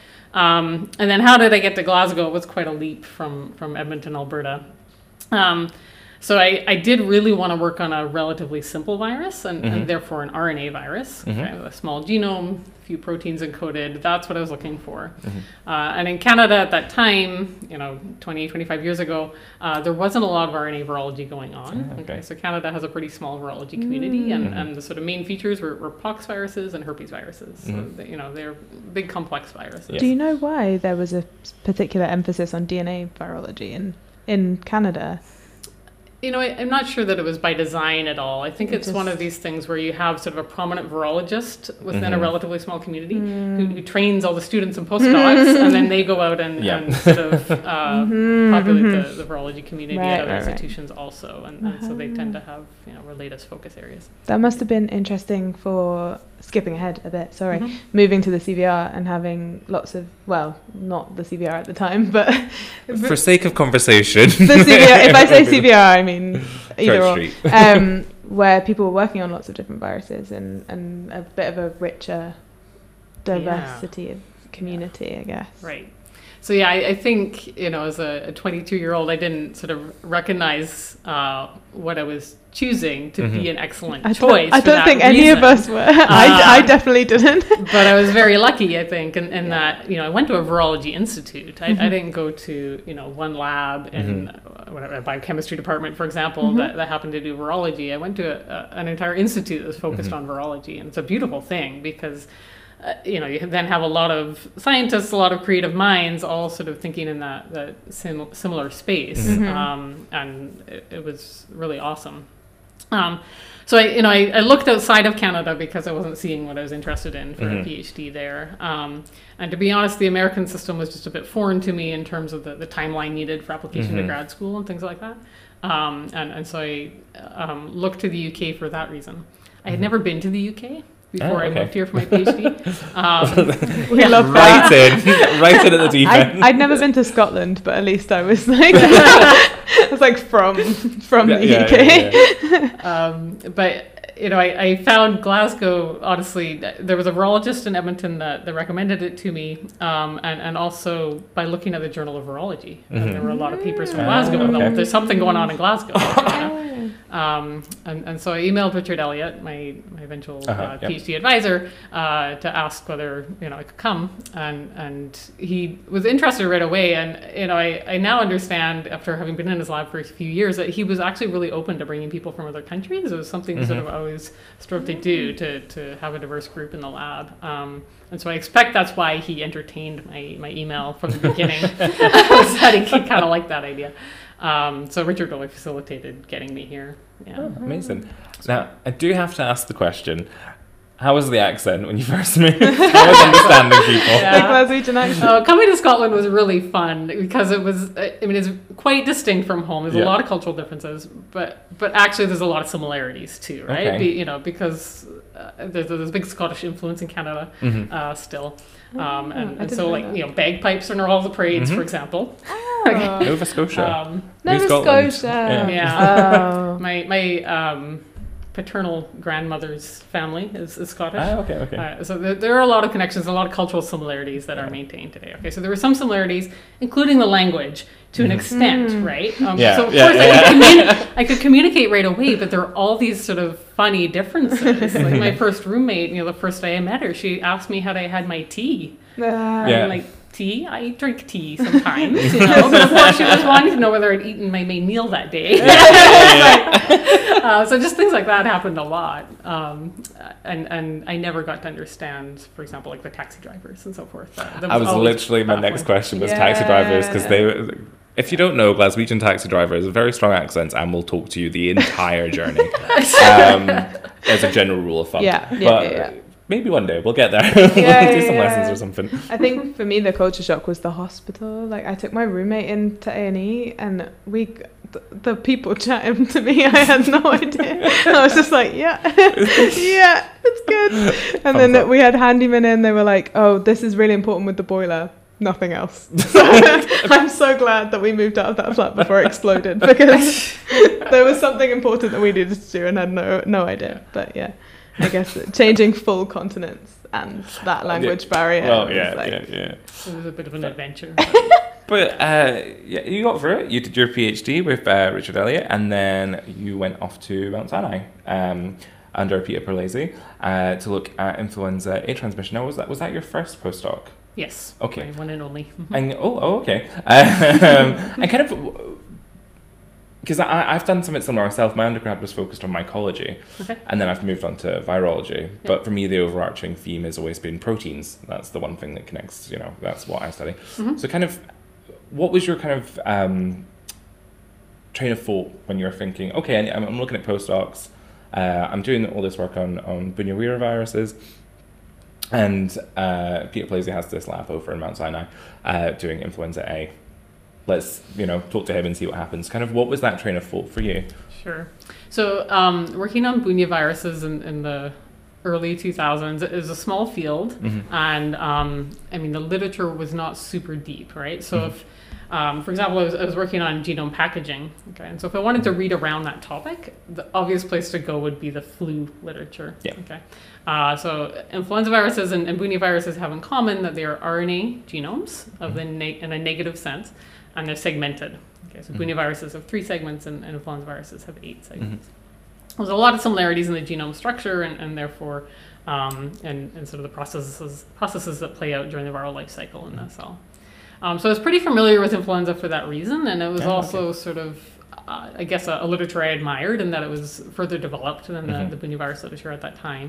[SPEAKER 2] Um, and then how did I get to Glasgow? It was quite a leap from, from Edmonton, Alberta. Um, So I, I did really want to work on a relatively simple virus and,
[SPEAKER 1] Mm-hmm.
[SPEAKER 2] and therefore an R N A virus,
[SPEAKER 1] Mm-hmm.
[SPEAKER 2] okay, with a small genome, a few proteins encoded. That's what I was looking for.
[SPEAKER 1] Mm-hmm.
[SPEAKER 2] Uh, and in Canada at that time, you know, twenty, twenty-five years ago, uh, there wasn't a lot of R N A virology going on.
[SPEAKER 1] Oh, okay.
[SPEAKER 2] So Canada has a pretty small virology community, and,
[SPEAKER 1] Mm-hmm.
[SPEAKER 2] and the sort of main features were, were pox viruses and herpes viruses. So,
[SPEAKER 1] Mm-hmm.
[SPEAKER 2] they, you know, they're big complex viruses.
[SPEAKER 1] Yeah.
[SPEAKER 3] Do you know why there was a particular emphasis on D N A virology in in Canada?
[SPEAKER 2] You know, I, I'm not sure that it was by design at all. I think
[SPEAKER 3] It
[SPEAKER 2] it's one
[SPEAKER 3] just-
[SPEAKER 2] of these things where you have sort of a prominent virologist within
[SPEAKER 1] Mhm.
[SPEAKER 2] a relatively small community who, who trains all the students and postdocs, and then they go out and,
[SPEAKER 1] Yeah.
[SPEAKER 2] and sort of uh,
[SPEAKER 3] Mhm,
[SPEAKER 2] populate
[SPEAKER 3] mhm.
[SPEAKER 2] the, the virology community
[SPEAKER 3] Right,
[SPEAKER 2] at other
[SPEAKER 3] right, right.
[SPEAKER 2] institutions also, and, and so they tend to have, you know, our latest focus areas.
[SPEAKER 3] That must have been interesting for skipping ahead a bit. Sorry,
[SPEAKER 2] Mhm.
[SPEAKER 3] moving to the C V R and having lots of well, not the C V R at the time, but
[SPEAKER 1] For sake of conversation.
[SPEAKER 3] the C V R. If I say C V R, I mean either
[SPEAKER 1] Church
[SPEAKER 3] or.
[SPEAKER 1] Street.
[SPEAKER 3] Um, where people were working on lots of different viruses and, and a bit of a richer diversity of community, I guess.
[SPEAKER 2] Right. So yeah, I, I think, you know, as a twenty-two-year-old, I didn't sort of recognize uh, what I was choosing to
[SPEAKER 1] Mhm.
[SPEAKER 2] be an excellent
[SPEAKER 3] I
[SPEAKER 2] choice.
[SPEAKER 3] don't, I
[SPEAKER 2] for
[SPEAKER 3] don't
[SPEAKER 2] that
[SPEAKER 3] think any of
[SPEAKER 2] reason.
[SPEAKER 3] us were. I, I
[SPEAKER 2] Uh,
[SPEAKER 3] definitely didn't.
[SPEAKER 2] But I was very lucky, I think, in, in that, you know, I went to a virology institute. I, I didn't go to, you know, one lab in uh, whatever, a biochemistry department, for example, that, that happened to do virology. I went to a, a, an entire institute that was focused on virology. And it's a beautiful thing because, uh, you know, you then have a lot of scientists, a lot of creative minds all sort of thinking in that, that sim- similar space. Um, and it, it was really awesome. Um, so I, you know, I, I looked outside of Canada because I wasn't seeing what I was interested in for
[SPEAKER 1] Mhm.
[SPEAKER 2] a PhD there. Um, and to be honest, the American system was just a bit foreign to me in terms of the, the timeline needed for application
[SPEAKER 1] Mhm.
[SPEAKER 2] to grad school and things like that. Um, and, and so I um, looked to the U K for that reason. I had never been to the U K before
[SPEAKER 1] Oh,
[SPEAKER 2] I
[SPEAKER 1] okay.
[SPEAKER 2] moved here for my PhD. Um,
[SPEAKER 3] We
[SPEAKER 2] yeah.
[SPEAKER 3] love that.
[SPEAKER 1] Right in. Right in at the deep
[SPEAKER 3] I,
[SPEAKER 1] end.
[SPEAKER 3] I'd never been to Scotland, but at least I was like, I was like from from
[SPEAKER 1] Yeah,
[SPEAKER 3] the
[SPEAKER 1] yeah,
[SPEAKER 3] U K.
[SPEAKER 1] yeah, yeah.
[SPEAKER 2] Um, but you know, I, I found Glasgow. Honestly, there was a virologist in Edmonton that, that recommended it to me, um, and and also by looking at the Journal of Virology, and there were a lot of papers from
[SPEAKER 1] Ah,
[SPEAKER 2] Glasgow. about
[SPEAKER 1] okay.
[SPEAKER 2] There's something going on in Glasgow. Um, and, and so I emailed Richard Elliott, my, my eventual
[SPEAKER 1] Uh-huh,
[SPEAKER 2] uh,
[SPEAKER 1] yep.
[SPEAKER 2] PhD advisor, uh, to ask whether, you know, I could come. And, and he was interested right away. And, you know, I, I now understand, after having been in his lab for a few years, that he was actually really open to bringing people from other countries. It was something mm-hmm. sort of always strove to do, to, to have a diverse group in the lab. Um, and so I expect that's why he entertained my, my email from the beginning. That he kind of liked that idea. Um, so Richard really facilitated getting me here. Yeah.
[SPEAKER 1] Oh, amazing. Now, I do have to ask the question, how was the accent when you first moved? How was understanding people?
[SPEAKER 2] Yeah.
[SPEAKER 3] The Glaswegian accent.
[SPEAKER 2] Uh, coming to Scotland was really fun because it was, I mean, it's quite distinct from home. There's
[SPEAKER 1] Yeah.
[SPEAKER 2] a lot of cultural differences, but but actually there's a lot of similarities too, right?
[SPEAKER 1] Okay.
[SPEAKER 2] Be, you know, because uh, there's, there's a big Scottish influence in Canada
[SPEAKER 1] Mhm.
[SPEAKER 2] uh, still. Um, and,
[SPEAKER 3] I
[SPEAKER 2] and
[SPEAKER 3] didn't
[SPEAKER 2] so,
[SPEAKER 3] know
[SPEAKER 2] like,
[SPEAKER 3] that.
[SPEAKER 2] you know, bagpipes and all the parades,
[SPEAKER 1] Mhm.
[SPEAKER 2] for example.
[SPEAKER 3] Oh.
[SPEAKER 1] Nova Scotia.
[SPEAKER 2] Um,
[SPEAKER 1] New
[SPEAKER 3] Nova
[SPEAKER 1] Scotland.
[SPEAKER 3] Scotia.
[SPEAKER 1] Yeah.
[SPEAKER 2] Yeah.
[SPEAKER 3] Oh.
[SPEAKER 2] my my um, paternal grandmother's family is, is Scottish.
[SPEAKER 1] Ah, okay, okay.
[SPEAKER 2] Uh, so there, there are a lot of connections, a lot of cultural similarities that are maintained today. Okay, so there were some similarities, including the language to an extent,
[SPEAKER 3] Mm.
[SPEAKER 2] right? Um,
[SPEAKER 1] Yeah,
[SPEAKER 2] so of
[SPEAKER 1] yeah,
[SPEAKER 2] course
[SPEAKER 1] yeah,
[SPEAKER 2] I, could
[SPEAKER 1] yeah.
[SPEAKER 2] communi- I could communicate right away, but there are all these sort of funny differences. Like my first roommate, you know, the first day I met her, she asked me how I had my tea.
[SPEAKER 3] Uh,
[SPEAKER 1] Yeah.
[SPEAKER 2] I'm like, tea. I drink tea sometimes, you know. But of course, she was wanting to know whether I'd eaten my main meal that day. uh, so just things like that happened a lot, um, and and I never got to understand, for example, like the taxi drivers and so forth. That, that
[SPEAKER 1] I was
[SPEAKER 2] always
[SPEAKER 1] literally my next
[SPEAKER 2] baffling.
[SPEAKER 1] question was
[SPEAKER 3] Yeah.
[SPEAKER 1] taxi drivers, because they. If you don't know, Glaswegian taxi drivers have very strong accents and will talk to you the entire journey. um, as a general rule of thumb.
[SPEAKER 3] Yeah, yeah,
[SPEAKER 1] but
[SPEAKER 3] yeah, yeah.
[SPEAKER 1] maybe one day we'll get there. we'll do
[SPEAKER 3] Yeah,
[SPEAKER 1] some
[SPEAKER 3] yeah.
[SPEAKER 1] lessons or something.
[SPEAKER 3] I think for me the culture shock was the hospital. Like I took my roommate into A and E, and we, th- the people chatting to me, I had no idea. I was just like, yeah, yeah, it's good. And
[SPEAKER 1] Thumbs
[SPEAKER 3] then
[SPEAKER 1] up.
[SPEAKER 3] we had handymen in. They were like, oh, this is really important with the boiler. Nothing else. So I'm so glad that we moved out of that flat before it exploded, because there was something important that we needed to do and had no no idea. But yeah, I guess changing full continents and that language barrier.
[SPEAKER 1] Well,
[SPEAKER 3] was
[SPEAKER 1] yeah,
[SPEAKER 3] like,
[SPEAKER 1] yeah, yeah.
[SPEAKER 2] It was a bit of an adventure.
[SPEAKER 1] But uh, yeah, you got through it. You did your PhD with uh, Richard Elliott, and then you went off to Mount Sinai um, under Peter Perlesi uh, to look at influenza A transmission. Now, was that was that your first postdoc?
[SPEAKER 2] Yes.
[SPEAKER 1] Okay.
[SPEAKER 2] My one and only.
[SPEAKER 1] And oh, oh okay. Um, and kind of because I've done something similar myself. My undergrad was focused on mycology,
[SPEAKER 2] Okay.
[SPEAKER 1] and then I've moved on to virology. But for me, the overarching theme has always been proteins. That's the one thing that connects. You know, that's what I study.
[SPEAKER 2] Mhm.
[SPEAKER 1] So, kind of, what was your kind of um, train of thought when you were thinking, okay, I'm, I'm looking at postdocs. Uh, I'm doing all this work on on Bunyaweera viruses. And uh, Peter Perlesi has this lab over in Mount Sinai uh, doing influenza A. Let's, you know, talk to him and see what happens. Kind of what was that train of thought for you?
[SPEAKER 2] Sure. So um, working on Bunya viruses in, in the early two thousands is a small field.
[SPEAKER 1] Mm-hmm.
[SPEAKER 2] And um, I mean, the literature was not super deep, right? So
[SPEAKER 1] Mhm.
[SPEAKER 2] if, um, for example, I was, I was working on genome packaging. Okay. And so if I wanted to read around that topic, the obvious place to go would be the flu literature.
[SPEAKER 1] Yeah.
[SPEAKER 2] Okay. Uh, so influenza viruses and, and Bunya viruses have in common that they are R N A genomes of the ne- in a negative sense, and they're segmented. Okay, so
[SPEAKER 1] Mhm.
[SPEAKER 2] Bunya viruses have three segments, and, and influenza viruses have eight segments. There's a lot of similarities in the genome structure, and, and therefore, um, and, and sort of the processes processes that play out during the viral life cycle in the cell. Um, so I was pretty familiar with influenza for that reason, and it was
[SPEAKER 1] Yeah,
[SPEAKER 2] also
[SPEAKER 1] okay.
[SPEAKER 2] sort of, uh, I guess, a, a literature I admired, in that it was further developed than the,
[SPEAKER 1] Mhm.
[SPEAKER 2] the Bunya virus literature at that time.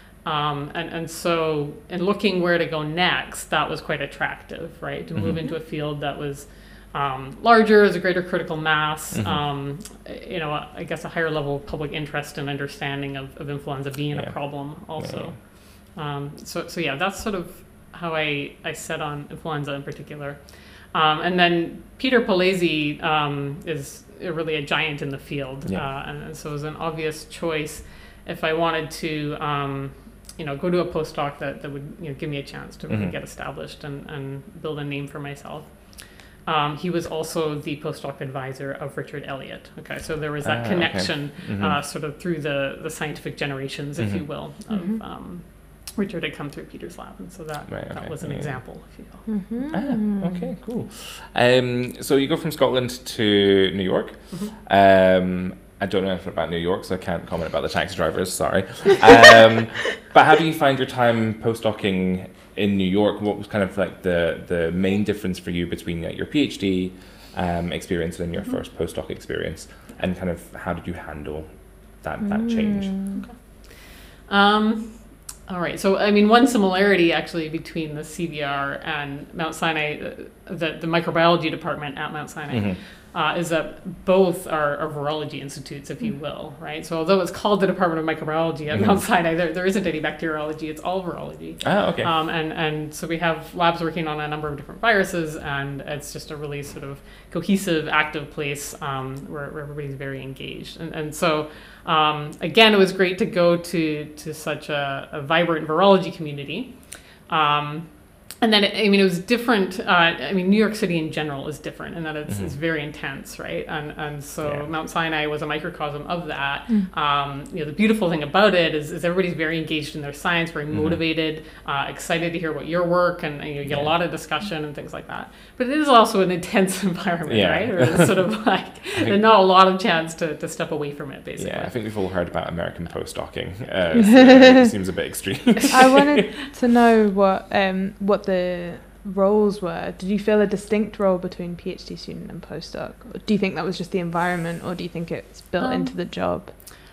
[SPEAKER 2] Um, and, and so in looking where to go next, that was quite attractive, right? To move
[SPEAKER 1] Mhm.
[SPEAKER 2] into a field that was um, larger, as a greater critical mass,
[SPEAKER 1] Mhm.
[SPEAKER 2] um, you know, I guess a higher level of public interest and understanding of, of influenza being
[SPEAKER 1] Yeah.
[SPEAKER 2] a problem also. Um, so, so yeah, that's sort of how I, I set on influenza in particular. Um, and then Peter Perlesi um, is really a giant in the field.
[SPEAKER 1] Yeah.
[SPEAKER 2] Uh, and so it was an obvious choice if I wanted to, um, you know, go to a postdoc that, that would, you know, give me a chance to really
[SPEAKER 1] Mhm.
[SPEAKER 2] get established and, and build a name for myself. Um, he was also the postdoc advisor of Richard Elliott. Okay, so there was that
[SPEAKER 1] Ah, okay.
[SPEAKER 2] connection
[SPEAKER 1] Mhm.
[SPEAKER 2] uh, sort of through the, the scientific generations, if you
[SPEAKER 1] Mhm.
[SPEAKER 2] will, of
[SPEAKER 3] Mhm.
[SPEAKER 2] um, Richard had come through Peter's lab, and so that,
[SPEAKER 1] Right,
[SPEAKER 2] that
[SPEAKER 1] okay,
[SPEAKER 2] was an
[SPEAKER 1] yeah.
[SPEAKER 2] example, if you will.
[SPEAKER 3] Mhm.
[SPEAKER 1] Ah, okay, cool. Um, so you go from Scotland to New York.
[SPEAKER 2] Mhm.
[SPEAKER 1] Um, I don't know anything about New York, so I can't comment about the taxi drivers, sorry. Um, but how do you find your time postdocing in New York? What was kind of like the, the main difference for you between like, your PhD um, experience and your
[SPEAKER 2] Mhm.
[SPEAKER 1] first postdoc experience? And kind of how did you handle that, that change?
[SPEAKER 3] Mm.
[SPEAKER 2] Um, all right. So, I mean, one similarity actually between the C V R and Mount Sinai, uh, the, the microbiology department at Mount Sinai,
[SPEAKER 1] Mhm.
[SPEAKER 2] uh, is that both are, are virology institutes, if you will, right? So, although it's called the Department of Microbiology at
[SPEAKER 1] Mhm.
[SPEAKER 2] Mount Sinai, there, there isn't any bacteriology, it's all virology.
[SPEAKER 1] Ah, okay.
[SPEAKER 2] Um, and, and so we have labs working on a number of different viruses, and it's just a really sort of cohesive, active place um, where, where everybody's very engaged. And, and so, um, again, it was great to go to, to such a, a vibrant virology community. Um, and then, it, I mean, it was different. Uh, I mean, New York City in general is different in that it's,
[SPEAKER 1] Mhm.
[SPEAKER 2] it's very intense, right? And and so
[SPEAKER 1] Yeah.
[SPEAKER 2] Mount Sinai was a microcosm of that.
[SPEAKER 3] Mm.
[SPEAKER 2] Um, you know, the beautiful thing about it is, is everybody's very engaged in their science, very
[SPEAKER 1] Mhm.
[SPEAKER 2] motivated, uh, excited to hear what your work, and, and you get
[SPEAKER 1] Yeah.
[SPEAKER 2] a lot of discussion and things like that. But it is also an intense environment,
[SPEAKER 1] Yeah.
[SPEAKER 2] right? Or it's sort of like there's not a lot of chance to, to step away from it, basically.
[SPEAKER 1] Yeah, I think we've all heard about American postdocing. Uh, so it seems a bit extreme.
[SPEAKER 3] I wanted to know what um what the roles were. Did you feel a distinct role between PhD student and postdoc? Or do you think that was just the environment, or do you think it's built
[SPEAKER 2] Um,
[SPEAKER 3] into the job?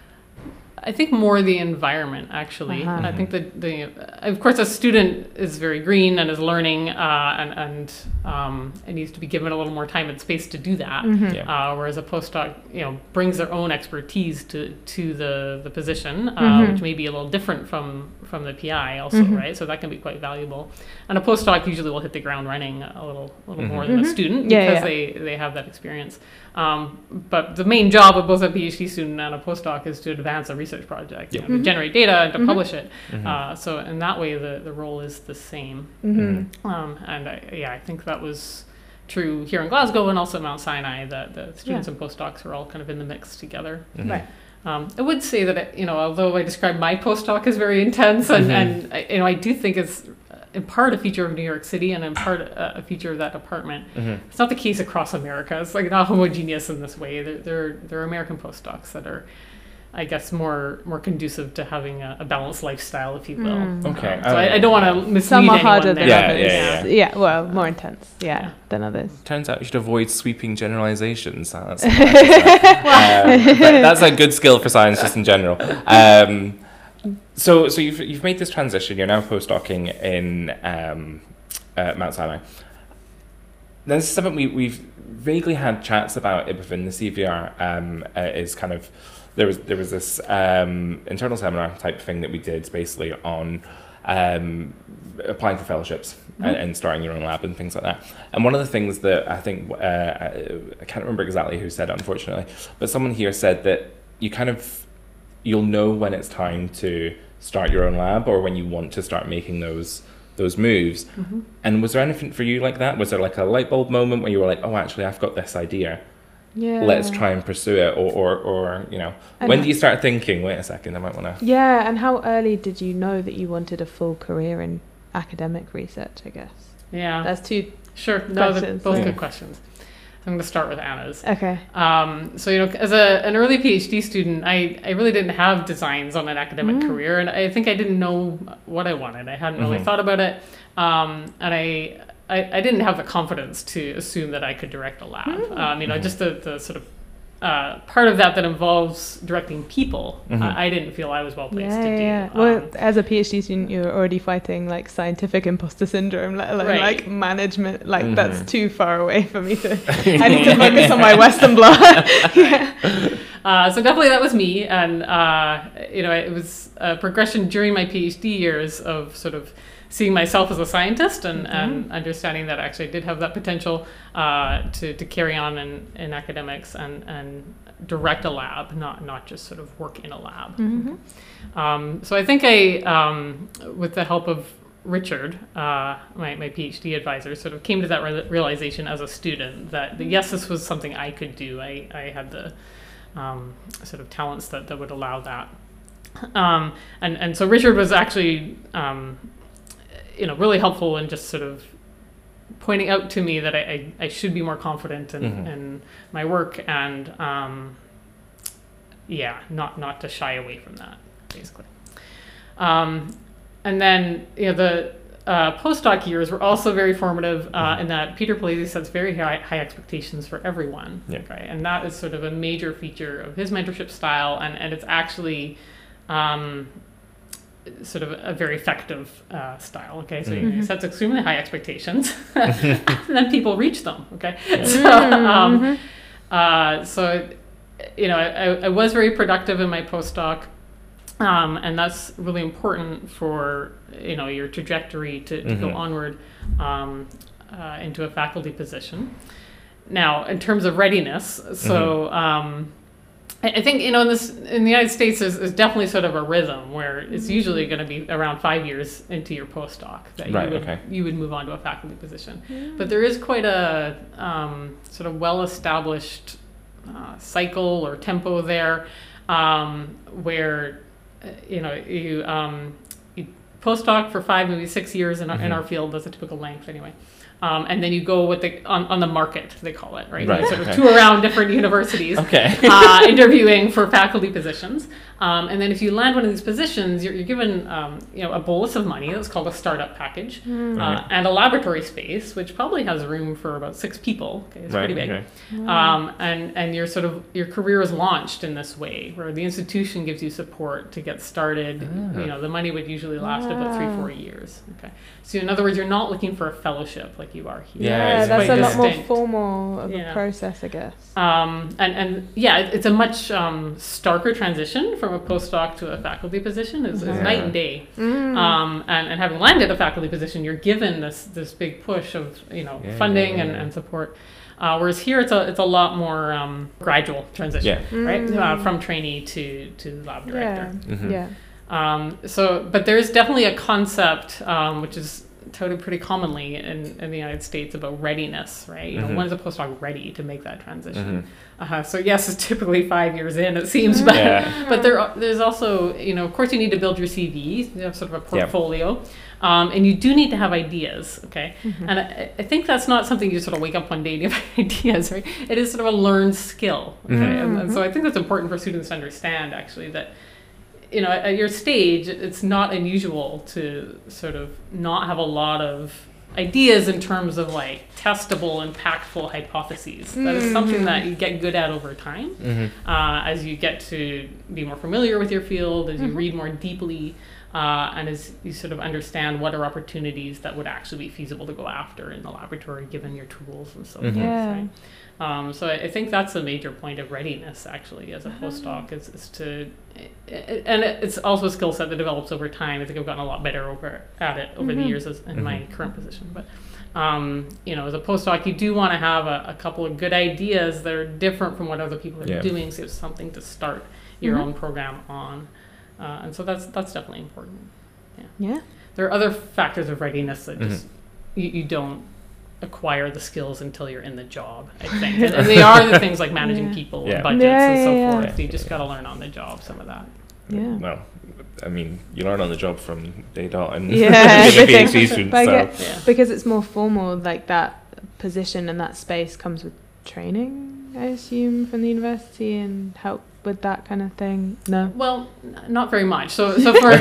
[SPEAKER 2] I think more the environment, actually.
[SPEAKER 3] Uh-huh.
[SPEAKER 2] And I think that the, of course, a student is very green and is learning, uh, and and um, it needs to be given a little more time and space to do that.
[SPEAKER 3] Mhm.
[SPEAKER 1] Yeah.
[SPEAKER 2] Uh, whereas a postdoc, you know, brings their own expertise to to the the position, uh,
[SPEAKER 3] Mhm.
[SPEAKER 2] which may be a little different from from the P I, also,
[SPEAKER 3] Mhm.
[SPEAKER 2] right? So that can be quite valuable. And a postdoc usually will hit the ground running a little a little
[SPEAKER 1] Mhm.
[SPEAKER 2] more than a
[SPEAKER 3] Mhm.
[SPEAKER 2] student
[SPEAKER 3] Yeah,
[SPEAKER 2] because
[SPEAKER 3] yeah.
[SPEAKER 2] they they have that experience. Um, but the main job of both a PhD student and a postdoc is to advance a research project, you
[SPEAKER 1] Yeah.
[SPEAKER 2] know, to
[SPEAKER 3] Mhm.
[SPEAKER 2] generate data and to
[SPEAKER 3] Mhm.
[SPEAKER 2] publish it.
[SPEAKER 1] Mhm.
[SPEAKER 2] Uh, so in that way, the, the role is the same.
[SPEAKER 3] Mhm.
[SPEAKER 2] Um, and I, yeah, I think that was true here in Glasgow and also Mount Sinai, that the students
[SPEAKER 3] Yeah.
[SPEAKER 2] and postdocs are all kind of in the mix together.
[SPEAKER 1] Mhm.
[SPEAKER 3] Right.
[SPEAKER 2] Um, I would say that, it, you know, although I describe my postdoc as very intense, and,
[SPEAKER 1] Mhm.
[SPEAKER 2] and I, you know, I do think it's uh, in part a feature of New York City and in part uh, a feature of that department.
[SPEAKER 1] Mhm.
[SPEAKER 2] It's not the case across America. It's like not homogeneous in this way. There, there, there are American postdocs that are, I guess, more more conducive to having a, a balanced lifestyle, if you will.
[SPEAKER 3] Mm.
[SPEAKER 1] Okay.
[SPEAKER 2] Um, so I, I don't want to mislead
[SPEAKER 3] Some are
[SPEAKER 2] anyone
[SPEAKER 3] harder
[SPEAKER 2] there.
[SPEAKER 3] than
[SPEAKER 1] Yeah,
[SPEAKER 3] others.
[SPEAKER 1] yeah, yeah.
[SPEAKER 3] Yeah, well, more intense, yeah,
[SPEAKER 2] Yeah.
[SPEAKER 3] than others.
[SPEAKER 1] Turns out you should avoid sweeping generalizations. That's, um, but that's a good skill for science just in general. Um, so so you've, you've made this transition. You're now postdocing in um, uh, Mount Sinai. This is something we, we've vaguely had chats about it within the C V R. Um, uh, is kind of there was there was this um, internal seminar type thing that we did basically on um, applying for fellowships
[SPEAKER 2] Mm-hmm.
[SPEAKER 1] and, and starting your own lab and things like that. And one of the things that I think, uh, I can't remember exactly who said it, unfortunately, but someone here said that you kind of, you'll know when it's time to start your own lab or when you want to start making those those moves.
[SPEAKER 2] Mm-hmm.
[SPEAKER 1] And was there anything for you like that? Was there like a light bulb moment where you were like, oh, actually, I've got this idea.
[SPEAKER 3] Yeah.
[SPEAKER 1] Let's try and pursue it. Or, or, or you know,
[SPEAKER 3] And
[SPEAKER 1] when
[SPEAKER 3] ho-
[SPEAKER 1] do you start thinking, wait a second, I might want to...
[SPEAKER 3] Yeah, and how early did you know that you wanted a full career in academic research, I guess?
[SPEAKER 2] Yeah,
[SPEAKER 3] That's two.
[SPEAKER 2] sure. No, they're
[SPEAKER 3] questions,
[SPEAKER 2] both
[SPEAKER 1] yeah.
[SPEAKER 2] good questions. I'm going to start with Anna's.
[SPEAKER 3] Okay.
[SPEAKER 2] Um, so, you know, as a, an early PhD student, I, I really didn't have designs on an academic
[SPEAKER 3] Mm.
[SPEAKER 2] career, and I think I didn't know what I wanted. I hadn't really
[SPEAKER 1] Mhm.
[SPEAKER 2] thought about it, um, and I, I I didn't have the confidence to assume that I could direct a lab.
[SPEAKER 3] Mm.
[SPEAKER 2] Um, you know,
[SPEAKER 1] Mhm.
[SPEAKER 2] just the, the sort of uh, part of that that involves directing people,
[SPEAKER 1] Mhm.
[SPEAKER 2] I, I didn't feel I was well placed
[SPEAKER 3] Yeah,
[SPEAKER 2] to do.
[SPEAKER 3] yeah.
[SPEAKER 2] Um,
[SPEAKER 3] Well, as a PhD student, you're already fighting like scientific imposter syndrome, let alone
[SPEAKER 2] Right.
[SPEAKER 3] like management. Like
[SPEAKER 1] Mhm.
[SPEAKER 3] that's too far away for me to. I need to focus on my Western blot. Yeah.
[SPEAKER 2] Uh, so definitely that was me, and uh, you know, it was a progression during my PhD years of sort of seeing myself as a scientist and,
[SPEAKER 3] Mhm.
[SPEAKER 2] and understanding that actually I did have that potential uh, to, to carry on in, in academics and, and direct a lab, not not just sort of work in a lab.
[SPEAKER 3] Mhm.
[SPEAKER 2] Um, so I think I, um, with the help of Richard, uh, my, my PhD advisor, sort of came to that re- realization as a student that, that yes, this was something I could do. I, I had the um, sort of talents that, that would allow that. Um, and, and so Richard was actually, um, you know, really helpful in just sort of pointing out to me that I, I, I should be more confident in,
[SPEAKER 1] Mhm.
[SPEAKER 2] in my work and, um, yeah, not, not to shy away from that, basically. Um, and then, you know, the uh, postdoc years were also very formative uh,
[SPEAKER 1] Mhm.
[SPEAKER 2] in that Peter Palese sets very high, high expectations for everyone.
[SPEAKER 1] Yeah.
[SPEAKER 2] Right? And that is sort of a major feature of his mentorship style, and, and it's actually um, sort of a very effective uh, style. Okay, so
[SPEAKER 1] Mhm.
[SPEAKER 2] he sets extremely high expectations, and then people reach them. Okay,
[SPEAKER 1] Yeah.
[SPEAKER 2] so
[SPEAKER 3] Mm-hmm.
[SPEAKER 2] um, uh, so you know, I, I was very productive in my postdoc. Um, and that's really important for, you know, your trajectory to, to go
[SPEAKER 1] Mhm.
[SPEAKER 2] onward um, uh, into a faculty position. Now, in terms of readiness, so um, I, I think, you know, in this in the United States, there's, there's definitely sort of a rhythm where it's usually going to be around five years into your postdoc that
[SPEAKER 1] Right,
[SPEAKER 2] you would
[SPEAKER 1] okay.
[SPEAKER 2] you would move on to a faculty position. But there is quite a um, sort of well-established uh, cycle or tempo there um, where uh, you know, you, um, you postdoc for five, maybe six years in our, in
[SPEAKER 1] Mhm.
[SPEAKER 2] our field. That's a typical length anyway. Um, and then you go with the on, on the market, they call it, right?
[SPEAKER 1] Right,
[SPEAKER 2] You sort
[SPEAKER 1] okay.
[SPEAKER 2] of tour around different universities,
[SPEAKER 1] Okay.
[SPEAKER 2] uh, interviewing for faculty positions. Um, and then if you land one of these positions, you're, you're given um, you know, a bolus of money that's called a startup package,
[SPEAKER 3] Mm.
[SPEAKER 2] uh,
[SPEAKER 1] Right.
[SPEAKER 2] and a laboratory space, which probably has room for about six people. Okay, it's
[SPEAKER 1] Right,
[SPEAKER 2] pretty big.
[SPEAKER 1] okay.
[SPEAKER 2] Um, and and your sort of your career is launched in this way, where the institution gives you support to get started.
[SPEAKER 1] Ah.
[SPEAKER 2] You know, the money would usually last about three,
[SPEAKER 3] Wow.
[SPEAKER 2] four years. Okay, so in other words, you're not looking for a fellowship like you are here.
[SPEAKER 1] Yeah,
[SPEAKER 3] Yeah,
[SPEAKER 1] it's
[SPEAKER 3] that's
[SPEAKER 1] quite
[SPEAKER 3] a lot more
[SPEAKER 2] distinct.
[SPEAKER 3] formal of
[SPEAKER 2] Yeah.
[SPEAKER 3] a process, I guess.
[SPEAKER 2] Um, and, and yeah, it- it's a much um, starker transition from a postdoc to a faculty position. It's, it's
[SPEAKER 1] Yeah.
[SPEAKER 2] night and day.
[SPEAKER 3] Mm.
[SPEAKER 2] Um, and, and having landed a faculty position, you're given this this big push of you know
[SPEAKER 1] Yeah,
[SPEAKER 2] funding
[SPEAKER 1] yeah,
[SPEAKER 2] and,
[SPEAKER 1] yeah.
[SPEAKER 2] and support. Uh, whereas here, it's a it's a lot more um, gradual transition,
[SPEAKER 1] Yeah.
[SPEAKER 2] right?
[SPEAKER 3] Mm.
[SPEAKER 2] Uh, from trainee to to lab
[SPEAKER 3] Yeah,
[SPEAKER 2] director.
[SPEAKER 1] Mhm.
[SPEAKER 3] yeah.
[SPEAKER 2] Um, so, but there's definitely a concept um, which is touted pretty commonly in, in the United States about readiness, right? You know,
[SPEAKER 1] Mhm.
[SPEAKER 2] when is a postdoc ready to make that transition?
[SPEAKER 1] Mhm.
[SPEAKER 2] Uh, so yes, it's typically five years in, it seems, but
[SPEAKER 1] Yeah.
[SPEAKER 2] but there are- there's also, you know, of course, you need to build your C V, you have sort of a
[SPEAKER 1] Yeah.
[SPEAKER 2] portfolio, um, and you do need to have ideas, okay?
[SPEAKER 3] Mm-hmm.
[SPEAKER 2] And I, I think that's not something you sort of wake up one day and you have ideas, right? It is sort of a learned skill, okay?
[SPEAKER 1] Mhm.
[SPEAKER 2] And, and so I think that's important for students to understand, actually, that you know, at your stage, it's not unusual to sort of not have a lot of ideas in terms of like testable, impactful hypotheses. That is something that you get good at over time
[SPEAKER 1] Mhm.
[SPEAKER 2] uh, as you get to be more familiar with your field, as you read more deeply, uh, and as you sort of understand what are opportunities that would actually be feasible to go after in the laboratory given your tools and so forth.
[SPEAKER 3] Yeah.
[SPEAKER 2] Right? Um, so I, I think that's a major point of readiness, actually, as a postdoc, is, is to, and it's also a skill set that develops over time. I think I've gotten a lot better over at it over the years as, in my current position. But um, you know, as a postdoc, you do want to have a, a couple of good ideas that are different from what other people are
[SPEAKER 1] Yeah.
[SPEAKER 2] doing, so you have something to start your
[SPEAKER 3] Mhm.
[SPEAKER 2] own program on. Uh, and so that's that's definitely important.
[SPEAKER 3] Yeah.
[SPEAKER 2] There are other factors of readiness that
[SPEAKER 1] Mhm.
[SPEAKER 2] just you, you don't acquire the skills until you're in the job, I think. And, and they are the things like managing
[SPEAKER 3] Yeah.
[SPEAKER 2] people
[SPEAKER 1] Yeah.
[SPEAKER 2] and budgets
[SPEAKER 3] Yeah,
[SPEAKER 2] and so
[SPEAKER 3] yeah, yeah.
[SPEAKER 2] forth. You
[SPEAKER 1] Yeah,
[SPEAKER 2] just
[SPEAKER 1] yeah.
[SPEAKER 2] got to learn on the job some of that.
[SPEAKER 3] Yeah.
[SPEAKER 1] Well, I mean, you learn on the job from day dot and
[SPEAKER 3] Yeah,
[SPEAKER 1] being a
[SPEAKER 3] everything.
[SPEAKER 1] PhD student.
[SPEAKER 3] But I
[SPEAKER 1] So
[SPEAKER 3] get-
[SPEAKER 2] Yeah.
[SPEAKER 3] Because it's more formal, like that position and that space comes with training, I assume, from the university and help with that kind of thing. No.
[SPEAKER 2] Well, n- not very much. So, so for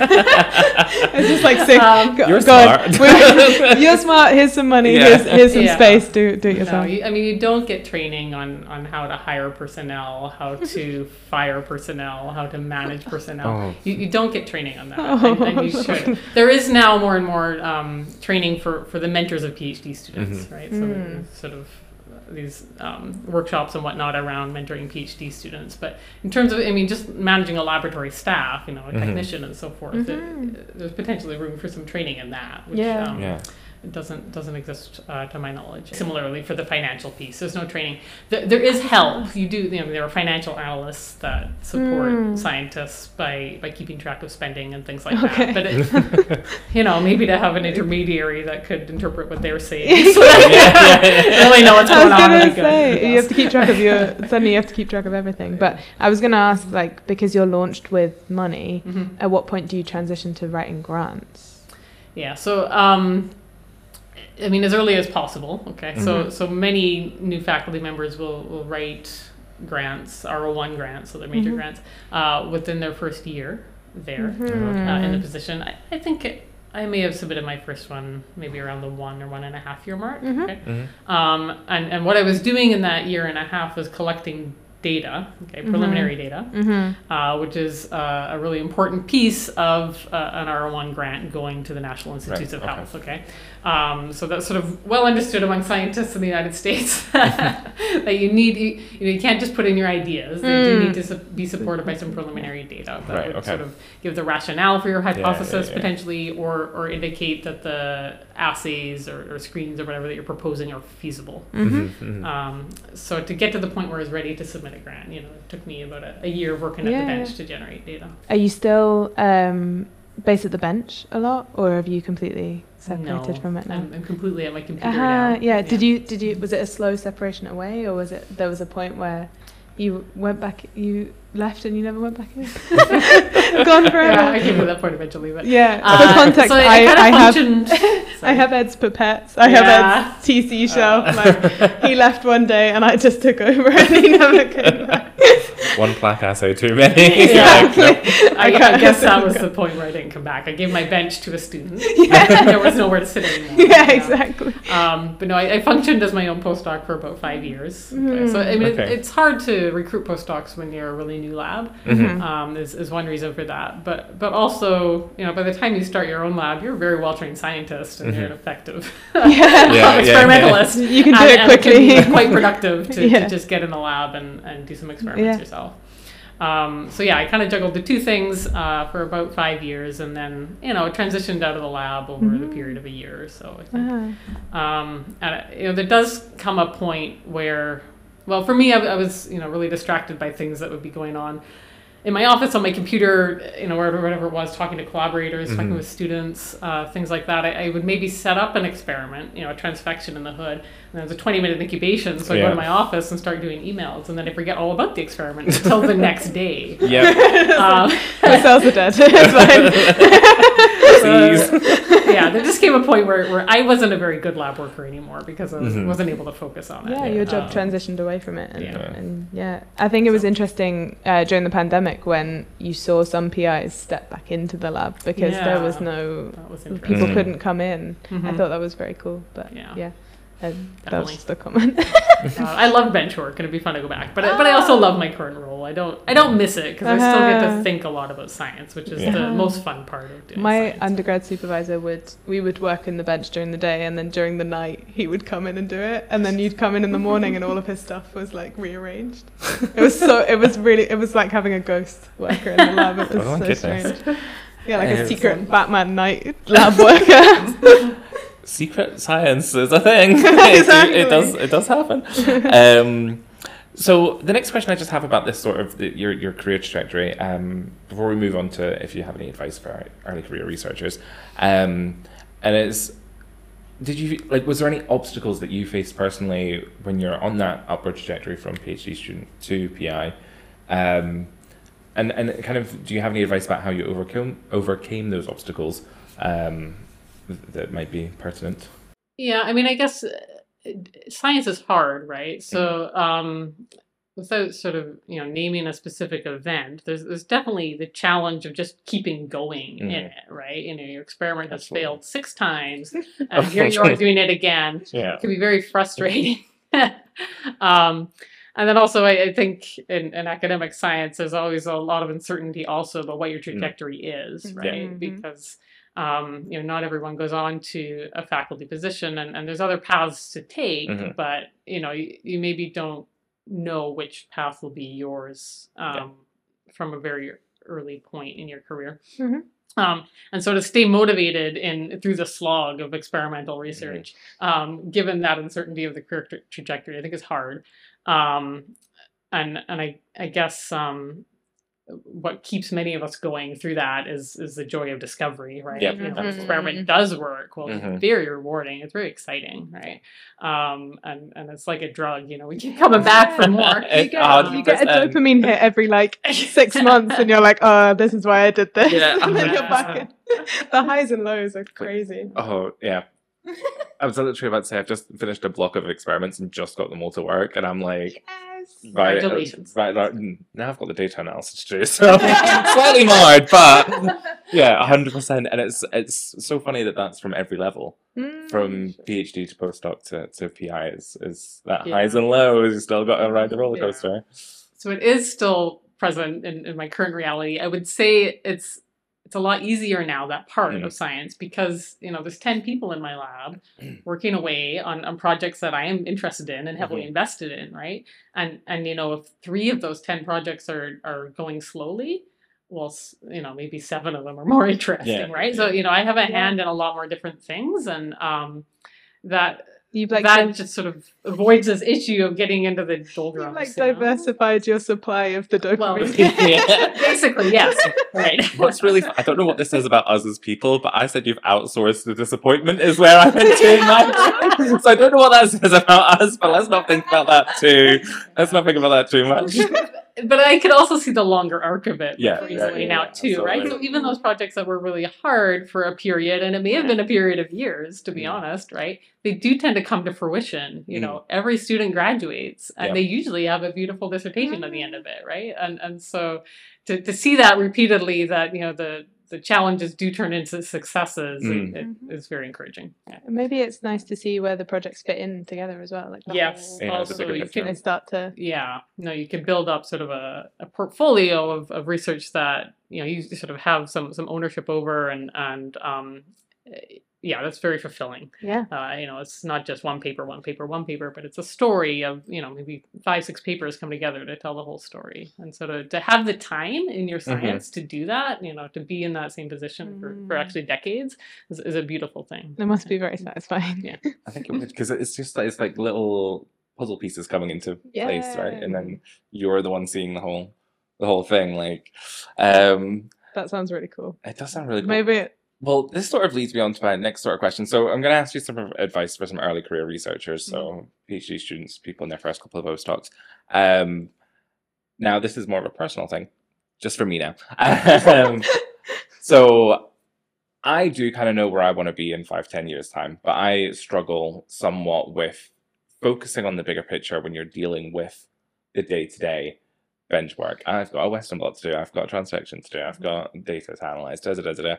[SPEAKER 3] It's just like sick.
[SPEAKER 2] Um,
[SPEAKER 3] Go-
[SPEAKER 1] You're
[SPEAKER 3] God,
[SPEAKER 1] smart.
[SPEAKER 3] we're- You're smart. Here's some money.
[SPEAKER 1] Yeah.
[SPEAKER 3] Here's, here's some
[SPEAKER 2] Yeah.
[SPEAKER 3] space. Do do it
[SPEAKER 2] no,
[SPEAKER 3] yourself.
[SPEAKER 2] you, I mean, you don't get training on, on how to hire personnel, how to fire personnel, how to manage personnel.
[SPEAKER 1] Oh.
[SPEAKER 2] You, you don't get training on that,
[SPEAKER 3] Oh.
[SPEAKER 2] and, and you should. There is now more and more um, training for, for the mentors of PhD students,
[SPEAKER 1] Mhm.
[SPEAKER 2] right? So
[SPEAKER 3] Mm.
[SPEAKER 2] there's sort of these um, workshops and whatnot around mentoring PhD students. But in terms of, I mean, just managing a laboratory staff, you know, a
[SPEAKER 1] Mhm.
[SPEAKER 2] technician and so forth, it-
[SPEAKER 3] Mhm.
[SPEAKER 2] there's potentially room for some training in that, which
[SPEAKER 3] Yeah.
[SPEAKER 2] um,
[SPEAKER 1] yeah.
[SPEAKER 2] it doesn't doesn't exist uh, to my knowledge. Similarly, for the financial piece, there's no training. There, there is help. You do, you know, there are financial analysts that support
[SPEAKER 3] Mm.
[SPEAKER 2] scientists by, by keeping track of spending and things like
[SPEAKER 3] Okay.
[SPEAKER 2] that. But it, you know, maybe to have an intermediary that could interpret what they're saying, so that
[SPEAKER 1] Yeah, yeah, yeah.
[SPEAKER 2] really know what's
[SPEAKER 3] I was
[SPEAKER 2] going on.
[SPEAKER 3] gonna
[SPEAKER 2] would be good,
[SPEAKER 3] say
[SPEAKER 2] I
[SPEAKER 3] you have
[SPEAKER 2] guess.
[SPEAKER 3] to keep track of your suddenly you have to keep track of everything. But I was gonna ask, like, because you're launched with money,
[SPEAKER 2] Mhm.
[SPEAKER 3] at what point do you transition to writing grants?
[SPEAKER 2] Yeah. So, um, I mean, as early as possible. Okay. So,
[SPEAKER 3] Mhm.
[SPEAKER 2] so many new faculty members will, will write grants, R O one grants, so they're major
[SPEAKER 3] Mhm.
[SPEAKER 2] grants, uh, within their first year there
[SPEAKER 3] Mhm.
[SPEAKER 2] uh, in the position. I, I think it, I may have submitted my first one maybe around the one or one and a half year mark.
[SPEAKER 3] Mhm.
[SPEAKER 2] Okay.
[SPEAKER 1] Mhm.
[SPEAKER 2] Um, and, and what I was doing in that year and a half was collecting data, okay, preliminary data,
[SPEAKER 3] Mm-hmm.
[SPEAKER 2] uh, which is uh, a really important piece of uh, an R O one grant going to the National Institutes
[SPEAKER 1] Right,
[SPEAKER 2] of
[SPEAKER 1] okay.
[SPEAKER 2] Health. Okay, um, so that's sort of well understood among scientists in the United States that you need you, you, know, you can't just put in your ideas. They do
[SPEAKER 3] Mm.
[SPEAKER 2] need to su- be supported by some preliminary data that
[SPEAKER 1] Right,
[SPEAKER 2] would
[SPEAKER 1] okay.
[SPEAKER 2] sort of give the rationale for your hypothesis
[SPEAKER 1] yeah, yeah.
[SPEAKER 2] potentially, or or indicate that the assays or, or screens or whatever that you're proposing are feasible.
[SPEAKER 3] Mm-hmm.
[SPEAKER 1] Mhm, mhm.
[SPEAKER 2] Um, so to get to the point where I was ready to submit a grant, you know, it took me about a, a year of working at
[SPEAKER 3] Yeah,
[SPEAKER 2] the bench
[SPEAKER 3] yeah.
[SPEAKER 2] to generate data.
[SPEAKER 3] Are you still um, based at the bench a lot, or have you completely separated
[SPEAKER 2] No,
[SPEAKER 3] from it now?
[SPEAKER 2] I'm, I'm completely at my computer
[SPEAKER 3] Uh-huh,
[SPEAKER 2] now.
[SPEAKER 3] yeah. Did you did you was it a slow separation away, or was it there was a point where you went back, you left and you never went back in? Gone forever.
[SPEAKER 2] Yeah, I came to that point eventually, but
[SPEAKER 3] Yeah.
[SPEAKER 2] Uh,
[SPEAKER 3] For context,
[SPEAKER 2] so it
[SPEAKER 3] I,
[SPEAKER 2] kind of
[SPEAKER 3] I have
[SPEAKER 2] functioned.
[SPEAKER 3] I have Ed's pipettes. I have
[SPEAKER 2] Yeah.
[SPEAKER 3] Ed's T C shelf. Like, he left one day and I just took over and he never came back.
[SPEAKER 1] One plaque assay too many.
[SPEAKER 3] Exactly.
[SPEAKER 2] I,
[SPEAKER 3] I
[SPEAKER 2] I
[SPEAKER 3] can't-
[SPEAKER 2] guess that was the point where I didn't come back. I gave my bench to a student. There was nowhere to sit anymore.
[SPEAKER 3] Yeah, exactly.
[SPEAKER 2] Um, but no, I, I functioned as my own postdoc for about five years.
[SPEAKER 3] Mm.
[SPEAKER 2] So I mean, it,
[SPEAKER 1] Okay.
[SPEAKER 2] it's hard to recruit postdocs when you're a really new lab.
[SPEAKER 1] Mhm.
[SPEAKER 2] Um, is, is one reason for that. But but also, you know, by the time you start your own lab, you're a very well trained scientist and you're an effective
[SPEAKER 3] Yeah.
[SPEAKER 1] Yeah, yeah,
[SPEAKER 2] experimentalist.
[SPEAKER 3] You can do
[SPEAKER 2] and,
[SPEAKER 3] it
[SPEAKER 2] and
[SPEAKER 3] quickly.
[SPEAKER 2] can be quite productive to,
[SPEAKER 3] Yeah.
[SPEAKER 2] to just get in the lab and, and do some experiments
[SPEAKER 3] Yeah.
[SPEAKER 2] yourself. Um, so yeah, I kind of juggled the two things uh, for about five years, and then you know transitioned out of the lab over the period of a year or so. I think.
[SPEAKER 3] Ah.
[SPEAKER 2] Um, and uh, you know, there does come a point where, well, for me, I, I was you know really distracted by things that would be going on in my office on my computer, you know, or whatever it was, talking to collaborators,
[SPEAKER 1] Mm-hmm.
[SPEAKER 2] talking with students, uh, things like that. I, I would maybe set up an experiment, you know, a transfection in the hood, and there's a twenty minute incubation. So I
[SPEAKER 1] Yeah.
[SPEAKER 2] go to my office and start doing emails, and then I forget all about the experiment until the next day.
[SPEAKER 1] Yep.
[SPEAKER 2] Um,
[SPEAKER 3] The cells are dead. It's fine.
[SPEAKER 2] so, yeah, there just came a point where, where I wasn't a very good lab worker anymore because I
[SPEAKER 1] Mhm.
[SPEAKER 2] wasn't able to focus on it.
[SPEAKER 3] Yeah, your job
[SPEAKER 2] Um,
[SPEAKER 3] transitioned away from it. And
[SPEAKER 2] yeah.
[SPEAKER 3] yeah, and, yeah. I think it was interesting uh, during the pandemic when you saw some P Is step back into the lab because there was
[SPEAKER 2] Yeah.
[SPEAKER 3] no,
[SPEAKER 2] That was
[SPEAKER 3] people
[SPEAKER 2] interesting.
[SPEAKER 1] Mhm.
[SPEAKER 3] couldn't come in. I
[SPEAKER 2] Mhm.
[SPEAKER 3] thought that was very cool, but
[SPEAKER 2] Yeah.
[SPEAKER 3] yeah, and that
[SPEAKER 2] Definitely.
[SPEAKER 3] was just a comment.
[SPEAKER 2] Uh, I love bench work, and it'd be fun to go back. But I, but I also love my current role. I don't I don't miss it because I still get to
[SPEAKER 3] Uh-huh.
[SPEAKER 2] think a lot about science, which is
[SPEAKER 1] Yeah.
[SPEAKER 2] the most fun part of doing
[SPEAKER 3] My
[SPEAKER 2] science.
[SPEAKER 3] undergrad supervisor would, we would work in the bench during the day and then during the night he would come in and do it. And then you'd come in in the morning and all of his stuff was like rearranged. It was so, it was really, it was like having a ghost worker in the lab. It was
[SPEAKER 1] Oh,
[SPEAKER 3] so
[SPEAKER 1] goodness.
[SPEAKER 3] strange. Yeah, like a
[SPEAKER 1] Um,
[SPEAKER 3] secret Batman night lab worker.
[SPEAKER 1] Secret science is a thing.
[SPEAKER 3] Exactly.
[SPEAKER 1] it, it does. It does happen. Um, so the next question I just have about this sort of the, your your career trajectory. Um, before we move on to if you have any advice for early career researchers, um, and it's did you like was there any obstacles that you faced personally when you're on that upward trajectory from PhD student to P I? Um, and and kind of do you have any advice about how you overcome overcame those obstacles? Um, that might be pertinent.
[SPEAKER 2] Yeah, I mean, I guess uh, science is hard, right? So, um, without sort of you know naming a specific event, there's there's definitely the challenge of just keeping going in
[SPEAKER 1] Mhm.
[SPEAKER 2] it, right? You know, your experiment has
[SPEAKER 1] Absolutely.
[SPEAKER 2] failed six times, and here you are doing it again.
[SPEAKER 1] Yeah.
[SPEAKER 2] It can be very frustrating. um, and then also, I, I think in, in academic science, there's always a lot of uncertainty also about what your trajectory is,
[SPEAKER 3] Mhm.
[SPEAKER 2] right?
[SPEAKER 3] Mhm.
[SPEAKER 2] Because um, you know, not everyone goes on to a faculty position, and, and there's other paths to take,
[SPEAKER 1] Mhm.
[SPEAKER 2] but you know, you, you maybe don't know which path will be yours um,
[SPEAKER 1] Yeah.
[SPEAKER 2] from a very early point in your career.
[SPEAKER 3] Mhm.
[SPEAKER 2] Um, and so to stay motivated in through the slog of experimental research, um, given that uncertainty of the career tra- trajectory, I think is hard. Um, and and I I guess um, what keeps many of us going through that is is the joy of discovery, right?
[SPEAKER 1] Yep,
[SPEAKER 2] You know, if the
[SPEAKER 3] absolutely.
[SPEAKER 2] experiment does work. Well,
[SPEAKER 1] Mhm.
[SPEAKER 2] it's very rewarding. It's very exciting, right? Um, and and it's like a drug. You know, we keep coming back for more.
[SPEAKER 3] You get,
[SPEAKER 1] one
[SPEAKER 3] you get a
[SPEAKER 1] hundred percent.
[SPEAKER 3] dopamine hit every like six months and you're like, oh, this is why I did this.
[SPEAKER 1] Yeah,
[SPEAKER 3] and then you're
[SPEAKER 2] one hundred
[SPEAKER 3] back in. The highs and lows are crazy.
[SPEAKER 1] Oh, yeah. I was literally about to say I've just finished a block of experiments and just got them all to work, and I'm like,
[SPEAKER 3] Yes.
[SPEAKER 1] right, uh,
[SPEAKER 2] Congratulations.
[SPEAKER 1] right, right, mm, now I've got the data analysis to do, so slightly marred, but yeah, one hundred percent. And it's it's so funny that that's from every level,
[SPEAKER 3] Mm.
[SPEAKER 1] from PhD to postdoc to, to P I, is, is that
[SPEAKER 2] Yeah.
[SPEAKER 1] highs and lows. You still got to ride the roller
[SPEAKER 2] Yeah.
[SPEAKER 1] coaster.
[SPEAKER 2] So it is still present in, in my current reality. I would say it's it's a lot easier now, that part
[SPEAKER 1] Mm.
[SPEAKER 2] of science, because you know there's ten people in my lab working away on, on projects that I am interested in and heavily
[SPEAKER 1] Mhm.
[SPEAKER 2] invested in, right? And and you know if three of those ten projects are are going slowly, well, s- you know maybe seven of them are more interesting,
[SPEAKER 1] Yeah,
[SPEAKER 2] right? So
[SPEAKER 1] yeah.
[SPEAKER 2] you know I have a
[SPEAKER 3] Yeah.
[SPEAKER 2] hand in a lot more different things, and um, that
[SPEAKER 3] You've like,
[SPEAKER 2] that
[SPEAKER 3] div-
[SPEAKER 2] just sort of avoids this issue of getting into the
[SPEAKER 3] you've
[SPEAKER 2] doldrums.
[SPEAKER 3] like
[SPEAKER 2] you know?
[SPEAKER 3] diversified your supply of the
[SPEAKER 2] Well,
[SPEAKER 3] dopamine.
[SPEAKER 1] Yeah.
[SPEAKER 2] basically, yes. Right.
[SPEAKER 1] What's really fun, I don't know what this says about us as people, but I said you've outsourced the disappointment is where I went to in my so I don't know what that says about us, but let's not think about that too. Let's not think about that too much.
[SPEAKER 2] but I could also see the longer arc of it
[SPEAKER 1] Yeah,
[SPEAKER 2] more
[SPEAKER 1] yeah,
[SPEAKER 2] easily
[SPEAKER 1] yeah,
[SPEAKER 2] now
[SPEAKER 1] yeah,
[SPEAKER 2] too, right? So
[SPEAKER 1] absolutely.
[SPEAKER 2] even those projects that were really hard for a period, and it may have been a period of years, to be
[SPEAKER 1] Mm.
[SPEAKER 2] honest, right? They do tend to come to fruition. You
[SPEAKER 1] Mm.
[SPEAKER 2] know, every student graduates, and
[SPEAKER 1] Yeah.
[SPEAKER 2] they usually have a beautiful dissertation at the end of it, right? And and so to to see that repeatedly, that you know the the challenges do turn into successes,
[SPEAKER 1] Mm.
[SPEAKER 2] it, it
[SPEAKER 3] Mhm.
[SPEAKER 2] is very encouraging. Yeah.
[SPEAKER 3] Maybe it's nice to see where the projects fit in together as well. Like the
[SPEAKER 2] Yes,
[SPEAKER 3] whole-
[SPEAKER 1] Yeah, the
[SPEAKER 2] also
[SPEAKER 1] bigger
[SPEAKER 2] you
[SPEAKER 1] picture.
[SPEAKER 3] they
[SPEAKER 2] can
[SPEAKER 3] start to.
[SPEAKER 2] yeah, no, you can build up sort of a, a portfolio of, of research that you know you sort of have some some ownership over, and and um, eh, yeah, that's very fulfilling.
[SPEAKER 3] Yeah.
[SPEAKER 2] Uh, you know, it's not just one paper, one paper, one paper, but it's a story of you know maybe five, six papers come together to tell the whole story, and so to to have the time in your science to do that, you know, to be in that same position for, for
[SPEAKER 3] Mm.
[SPEAKER 2] actually decades is, is a beautiful thing.
[SPEAKER 3] It must be very satisfying.
[SPEAKER 2] Yeah.
[SPEAKER 1] I think it would, because it's just like, it's like little puzzle pieces coming into place, right? And then you're the one seeing the whole the whole thing. Like, um,
[SPEAKER 3] That sounds really cool.
[SPEAKER 1] it does sound really cool.
[SPEAKER 3] Maybe. It,
[SPEAKER 1] Well, this sort of leads me on to my next sort of question. So I'm going to ask you some advice for some early career researchers, so PhD students, people in their first couple of postdocs. Um, now, this is more of a personal thing, just for me now. um, so I do kind of know where I want to be in five, ten years' time, but I struggle somewhat with focusing on the bigger picture when you're dealing with the day-to-day bench work. I've got a Western blot to do, I've got transfection to do, I've got data to analyze, da da da da da.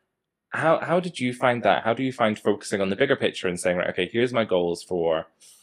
[SPEAKER 1] How how did you find that? How do you find focusing on the bigger picture and saying, right, okay, here's my goals for,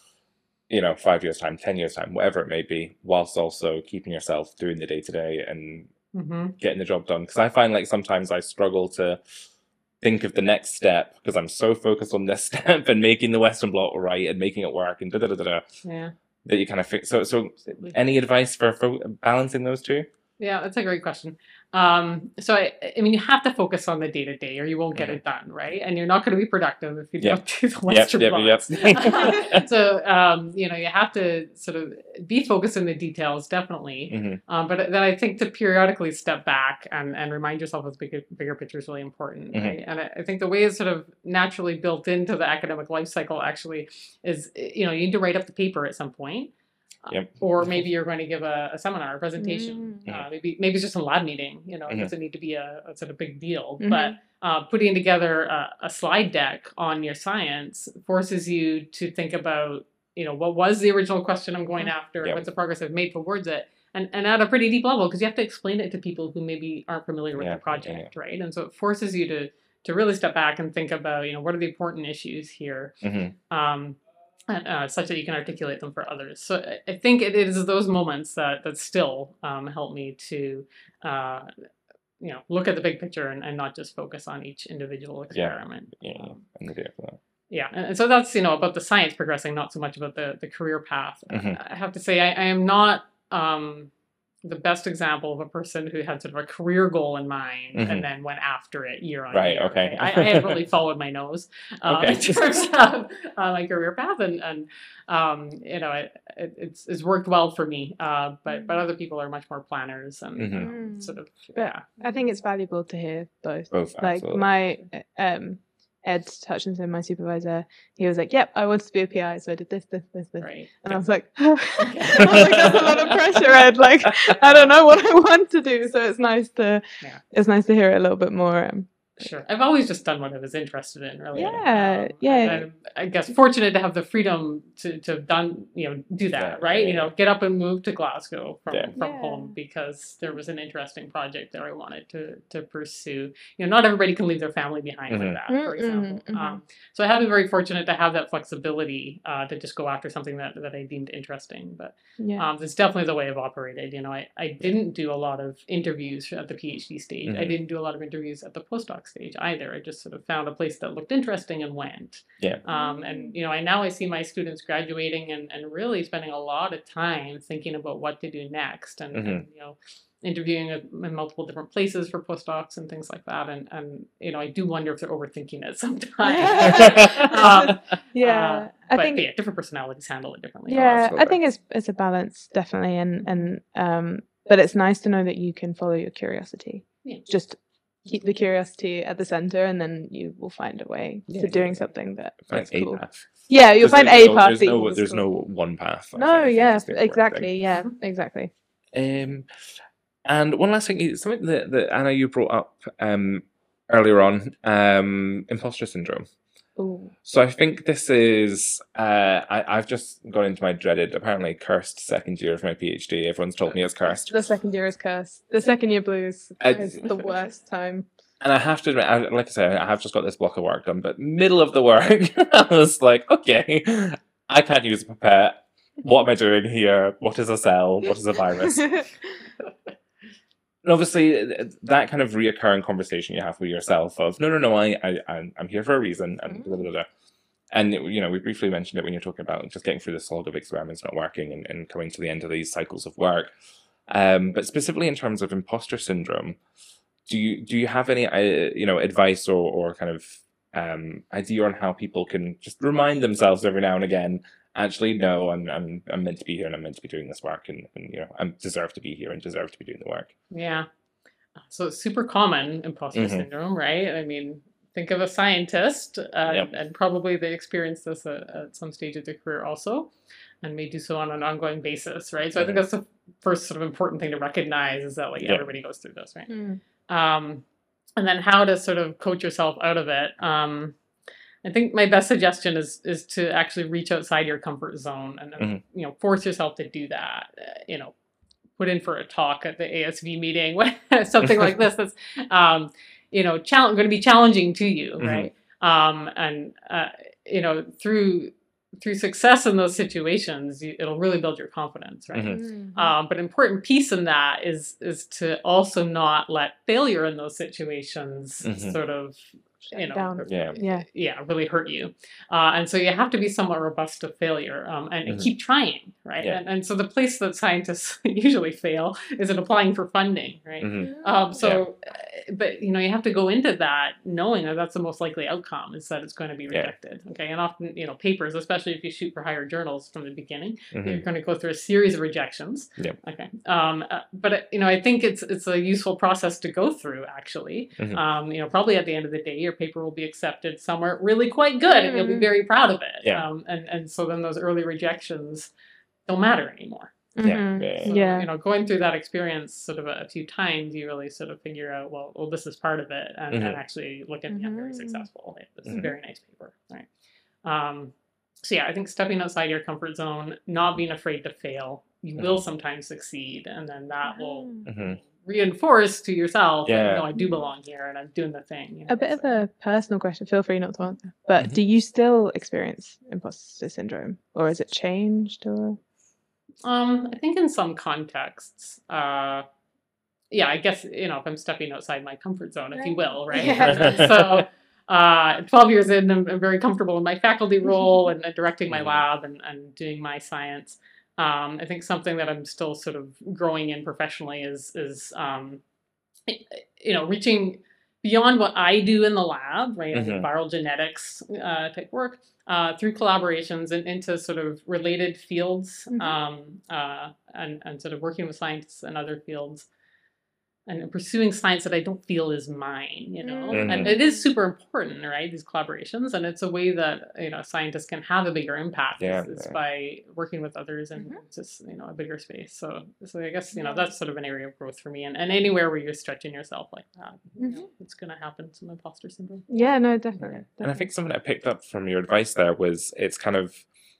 [SPEAKER 1] you know, five years time, ten years time, whatever it may be, whilst also keeping yourself doing the day to day and
[SPEAKER 2] Mm-hmm.
[SPEAKER 1] getting the job done? Because I find like sometimes I struggle to think of the next step because I'm so focused on this step and making the Western blot right and making it work and da da da da da
[SPEAKER 2] Yeah.
[SPEAKER 1] that you kind of fix. So so any advice for fo- balancing those two?
[SPEAKER 2] Yeah, that's a great question. Um, so I, I mean, you have to focus on the day to day, or you won't get it done, right? And you're not going to be productive if you
[SPEAKER 1] Yep.
[SPEAKER 2] don't do the
[SPEAKER 1] Yep,
[SPEAKER 2] Western
[SPEAKER 1] yep,
[SPEAKER 2] plots.
[SPEAKER 1] yep.
[SPEAKER 2] So um, you know, you have to sort of be focused on the details, definitely.
[SPEAKER 1] Mhm.
[SPEAKER 2] Um, but then I think to periodically step back and, and remind yourself that the bigger, bigger picture is really important,
[SPEAKER 1] Mhm.
[SPEAKER 2] right? And I, I think the way it's sort of naturally built into the academic life cycle actually is, you know, you need to write up the paper at some point.
[SPEAKER 1] Yep.
[SPEAKER 2] Or maybe you're going to give a, a seminar, a presentation.
[SPEAKER 3] Mm.
[SPEAKER 2] Uh, maybe maybe it's just a lab meeting. You know, it
[SPEAKER 1] Mhm.
[SPEAKER 2] doesn't need to be a, a sort of big deal.
[SPEAKER 3] Mhm.
[SPEAKER 2] But uh, putting together a, a slide deck on your science forces you to think about, you know, what was the original question I'm going after?
[SPEAKER 1] Yep.
[SPEAKER 2] What's the progress I've made towards it? And, and at a pretty deep level, because you have to explain it to people who maybe aren't familiar with
[SPEAKER 1] Yeah,
[SPEAKER 2] the project,
[SPEAKER 1] yeah,
[SPEAKER 2] right? And so it forces you to to really step back and think about, you know, what are the important issues here?
[SPEAKER 1] Mhm.
[SPEAKER 2] Um, and, uh, such that you can articulate them for others. So I- I think it is those moments that that still um, help me to, uh, you know, look at the big picture and, and not just focus on each individual experiment.
[SPEAKER 1] Yeah, yeah,
[SPEAKER 2] Um,
[SPEAKER 1] and the day for that.
[SPEAKER 2] yeah, and and so that's, you know, about the science progressing, not so much about the the career path.
[SPEAKER 1] Mhm.
[SPEAKER 2] I have to say, I, I am not um, the best example of a person who had sort of a career goal in mind
[SPEAKER 1] Mhm.
[SPEAKER 2] and then went after it year on
[SPEAKER 1] Right,
[SPEAKER 2] year.
[SPEAKER 1] okay.
[SPEAKER 2] I, I have really followed my nose uh,
[SPEAKER 1] Okay.
[SPEAKER 2] in terms of uh, my career path, and and um, you know, it, it it's it's worked well for me. Uh, but but other people are much more planners and
[SPEAKER 1] Mhm.
[SPEAKER 2] um,
[SPEAKER 3] Mm.
[SPEAKER 2] sort of
[SPEAKER 3] But
[SPEAKER 2] yeah.
[SPEAKER 3] I think it's valuable to hear both.
[SPEAKER 1] Both,
[SPEAKER 3] Like
[SPEAKER 1] absolutely.
[SPEAKER 3] my um, Ed Hutchinson, my supervisor, he was like, "Yep, I wanted to be a P I, so I did this, this, this, this."
[SPEAKER 2] Right.
[SPEAKER 3] And I was like, I was like, "That's a lot of pressure, Ed. Like, I don't know what I want to do." So it's nice to,
[SPEAKER 2] Yeah.
[SPEAKER 3] it's nice to hear it a little bit more. Um,
[SPEAKER 2] Sure. I've always just done what I was interested in, really.
[SPEAKER 3] Yeah,
[SPEAKER 2] Um,
[SPEAKER 3] yeah.
[SPEAKER 2] and I'm, I guess fortunate to have the freedom to, to have done, you know, do that,
[SPEAKER 1] Yeah,
[SPEAKER 2] right?
[SPEAKER 1] yeah,
[SPEAKER 2] You know, get up and move to Glasgow from,
[SPEAKER 1] Yeah.
[SPEAKER 2] from
[SPEAKER 3] Yeah.
[SPEAKER 2] home because there was an interesting project that I wanted to, to pursue. You know, not everybody can leave their family behind
[SPEAKER 1] Mhm.
[SPEAKER 2] for that, for
[SPEAKER 3] Mm-mm,
[SPEAKER 2] example.
[SPEAKER 3] mhm.
[SPEAKER 2] Um, so I have been very fortunate to have that flexibility uh, to just go after something that, that I deemed interesting. But
[SPEAKER 3] yeah.
[SPEAKER 2] um, it's definitely the way I've operated. You know, I, I didn't do a lot of interviews at the PhD stage. I
[SPEAKER 1] Mhm.
[SPEAKER 2] didn't do a lot of interviews at the postdoc stage either. I just sort of found a place that looked interesting and went.
[SPEAKER 1] Yeah.
[SPEAKER 2] Um, and, you know, I now I see my students graduating and, and really spending a lot of time thinking about what to do next and,
[SPEAKER 1] Mhm.
[SPEAKER 2] and you know, interviewing at- in multiple different places for postdocs and things like that. And, and you know, I do wonder if they're overthinking it sometimes. um,
[SPEAKER 3] yeah.
[SPEAKER 2] uh,
[SPEAKER 3] I
[SPEAKER 2] but,
[SPEAKER 3] think
[SPEAKER 2] but yeah, different personalities handle it differently.
[SPEAKER 3] yeah, I
[SPEAKER 1] absolutely.
[SPEAKER 3] think it's it's a balance definitely, and and um, but it's nice to know that you can follow your curiosity.
[SPEAKER 2] Yeah.
[SPEAKER 3] Just keep the curiosity at the center, and then you will find a way
[SPEAKER 1] Yeah,
[SPEAKER 3] to doing
[SPEAKER 1] yeah.
[SPEAKER 3] something that
[SPEAKER 1] Find
[SPEAKER 3] that's
[SPEAKER 1] a
[SPEAKER 3] cool.
[SPEAKER 1] path.
[SPEAKER 3] Yeah, you'll
[SPEAKER 1] There's
[SPEAKER 3] find
[SPEAKER 1] no-
[SPEAKER 3] a
[SPEAKER 1] no-
[SPEAKER 3] path.
[SPEAKER 1] There's
[SPEAKER 3] that
[SPEAKER 1] no,
[SPEAKER 3] you
[SPEAKER 1] there's
[SPEAKER 3] discover.
[SPEAKER 1] no one path. I
[SPEAKER 3] No,
[SPEAKER 1] think- I think
[SPEAKER 3] yeah,
[SPEAKER 1] is the important thing.
[SPEAKER 3] exactly. Yeah, exactly.
[SPEAKER 1] Um, and one last thing, something that, that Anna, you brought up um, earlier on, um, imposter syndrome.
[SPEAKER 3] Ooh.
[SPEAKER 1] So I think this is, uh, I, I've just gone into my dreaded, apparently cursed second year of my PhD. Everyone's told me it's cursed.
[SPEAKER 3] The second year is cursed. The second year blues
[SPEAKER 1] Uh,
[SPEAKER 3] is the worst time.
[SPEAKER 1] And I have to admit, I, like I said, I have just got this block of work done, but middle of the work, I was like, okay, I can't use a pipette. What am I doing here? What is a cell? What is a virus? And obviously, that kind of reoccurring conversation you have with yourself of, no, no, no, I, I, I'm I'm here for a reason, and blah, blah, blah. And, you know, we briefly mentioned it when you're talking about just getting through the slog of experiments not working and, and coming to the end of these cycles of work. Um, but specifically in terms of imposter syndrome, do you do you have any, uh, you know, advice or, or kind of um, idea on how people can just remind themselves every now and again, actually, no, I'm I'm I'm meant to be here and I'm meant to be doing this work, and, and you know, I deserve to be here and deserve to be doing the work.
[SPEAKER 2] Yeah. So it's super common, imposter
[SPEAKER 1] Mhm.
[SPEAKER 2] syndrome, right? I mean, think of a scientist, uh,
[SPEAKER 1] Yep.
[SPEAKER 2] and probably they experience this at, at some stage of their career also, and may do so on an ongoing basis, right? So I think
[SPEAKER 1] Mhm.
[SPEAKER 2] that's the first sort of important thing to recognize, is that like
[SPEAKER 1] Yeah.
[SPEAKER 2] everybody goes through this, right?
[SPEAKER 3] Mm.
[SPEAKER 2] Um, and then how to sort of coach yourself out of it. Um, I think my best suggestion is is to actually reach outside your comfort zone and
[SPEAKER 1] Mhm.
[SPEAKER 2] you know, force yourself to do that. Uh, you know, put in for a talk at the A S V meeting, something like this that's um, you know, challenge going to be challenging to you,
[SPEAKER 1] Mhm.
[SPEAKER 2] right? Um, and uh, you know, through through success in those situations, you, it'll really build your confidence, right?
[SPEAKER 1] Mhm.
[SPEAKER 3] Mhm.
[SPEAKER 2] Um, but an important piece in that is is to also not let failure in those situations
[SPEAKER 1] Mhm.
[SPEAKER 2] sort of,
[SPEAKER 3] Shut
[SPEAKER 2] you know,
[SPEAKER 3] down.
[SPEAKER 1] Yeah.
[SPEAKER 3] Yeah.
[SPEAKER 2] yeah, really hurt you. Uh, and so you have to be somewhat robust to failure, um, and, and
[SPEAKER 1] Mhm.
[SPEAKER 2] keep trying, right?
[SPEAKER 1] Yeah.
[SPEAKER 2] And, and so the place that scientists usually fail is in applying for funding, right?
[SPEAKER 1] Mhm.
[SPEAKER 2] Um, so, uh, but you know, you have to go into that knowing that that's the most likely outcome, is that it's going to be
[SPEAKER 1] Yeah.
[SPEAKER 2] rejected. Okay, and often, you know, papers, especially if you shoot for higher journals from the beginning, you're
[SPEAKER 1] Mhm.
[SPEAKER 2] going to go through a series of rejections.
[SPEAKER 1] Yep.
[SPEAKER 2] Okay, um, uh, but uh, you know, I think it's it's a useful process to go through. Actually,
[SPEAKER 1] Mhm.
[SPEAKER 2] um, you know, probably at the end of the day, your paper will be accepted somewhere really quite good, and you'll be
[SPEAKER 3] Mhm.
[SPEAKER 2] very proud of it.
[SPEAKER 1] Yeah.
[SPEAKER 2] Um, and and so then those early rejections don't matter anymore.
[SPEAKER 1] Yeah.
[SPEAKER 3] Mhm.
[SPEAKER 1] Yeah.
[SPEAKER 2] So,
[SPEAKER 3] Yeah.
[SPEAKER 2] you know, going through that experience sort of a, a few times, you really sort of figure out, well, well, this is part of it, and,
[SPEAKER 1] Mhm.
[SPEAKER 2] and actually look at me, I'm very
[SPEAKER 3] Mhm.
[SPEAKER 2] successful. Like, this is a
[SPEAKER 1] Mhm.
[SPEAKER 2] very nice paper, right? Um, so yeah, I think stepping outside your comfort zone, not being afraid to fail, you will
[SPEAKER 1] Mhm.
[SPEAKER 2] sometimes succeed, and then that will
[SPEAKER 1] Mhm.
[SPEAKER 2] reinforce to yourself,
[SPEAKER 1] Yeah.
[SPEAKER 2] that, no, I do belong here, and I'm doing the thing. You know,
[SPEAKER 3] A bit of
[SPEAKER 2] so-
[SPEAKER 3] a personal question. Feel free not to answer. But
[SPEAKER 1] Mhm.
[SPEAKER 3] do you still experience imposter syndrome, or has it changed? Or
[SPEAKER 2] Um, I think in some contexts, uh, yeah, I guess, you know, if I'm stepping outside my comfort zone, if you will, right?
[SPEAKER 3] Yeah.
[SPEAKER 2] So, uh, twelve years in, I'm, I'm very comfortable in my faculty role and, and directing my
[SPEAKER 1] Mhm.
[SPEAKER 2] lab and, and doing my science. Um, I think something that I'm still sort of growing in professionally is, is um, you know, reaching beyond what I do in the lab, right?
[SPEAKER 1] Mhm.
[SPEAKER 2] Viral genetics uh, type work, uh, through collaborations and into sort of related fields,
[SPEAKER 3] Mhm.
[SPEAKER 2] um, uh, and, and sort of working with scientists in other fields, and pursuing science that I don't feel is mine, you know?
[SPEAKER 1] Mhm.
[SPEAKER 2] And it is super important, right? These collaborations. And it's a way that, you know, scientists can have a bigger impact,
[SPEAKER 1] Yeah,
[SPEAKER 2] is, is
[SPEAKER 1] yeah.
[SPEAKER 2] by working with others and
[SPEAKER 3] Mhm.
[SPEAKER 2] just, you know, a bigger space. So, so I guess, you know,
[SPEAKER 3] Yeah.
[SPEAKER 2] that's sort of an area of growth for me. And, and anywhere where you're stretching yourself like that, you know,
[SPEAKER 3] Mhm.
[SPEAKER 2] it's going to happen, some imposter syndrome.
[SPEAKER 3] yeah, no, definitely.
[SPEAKER 1] And I
[SPEAKER 3] definitely.
[SPEAKER 1] think something I picked up from your advice there was it's kind of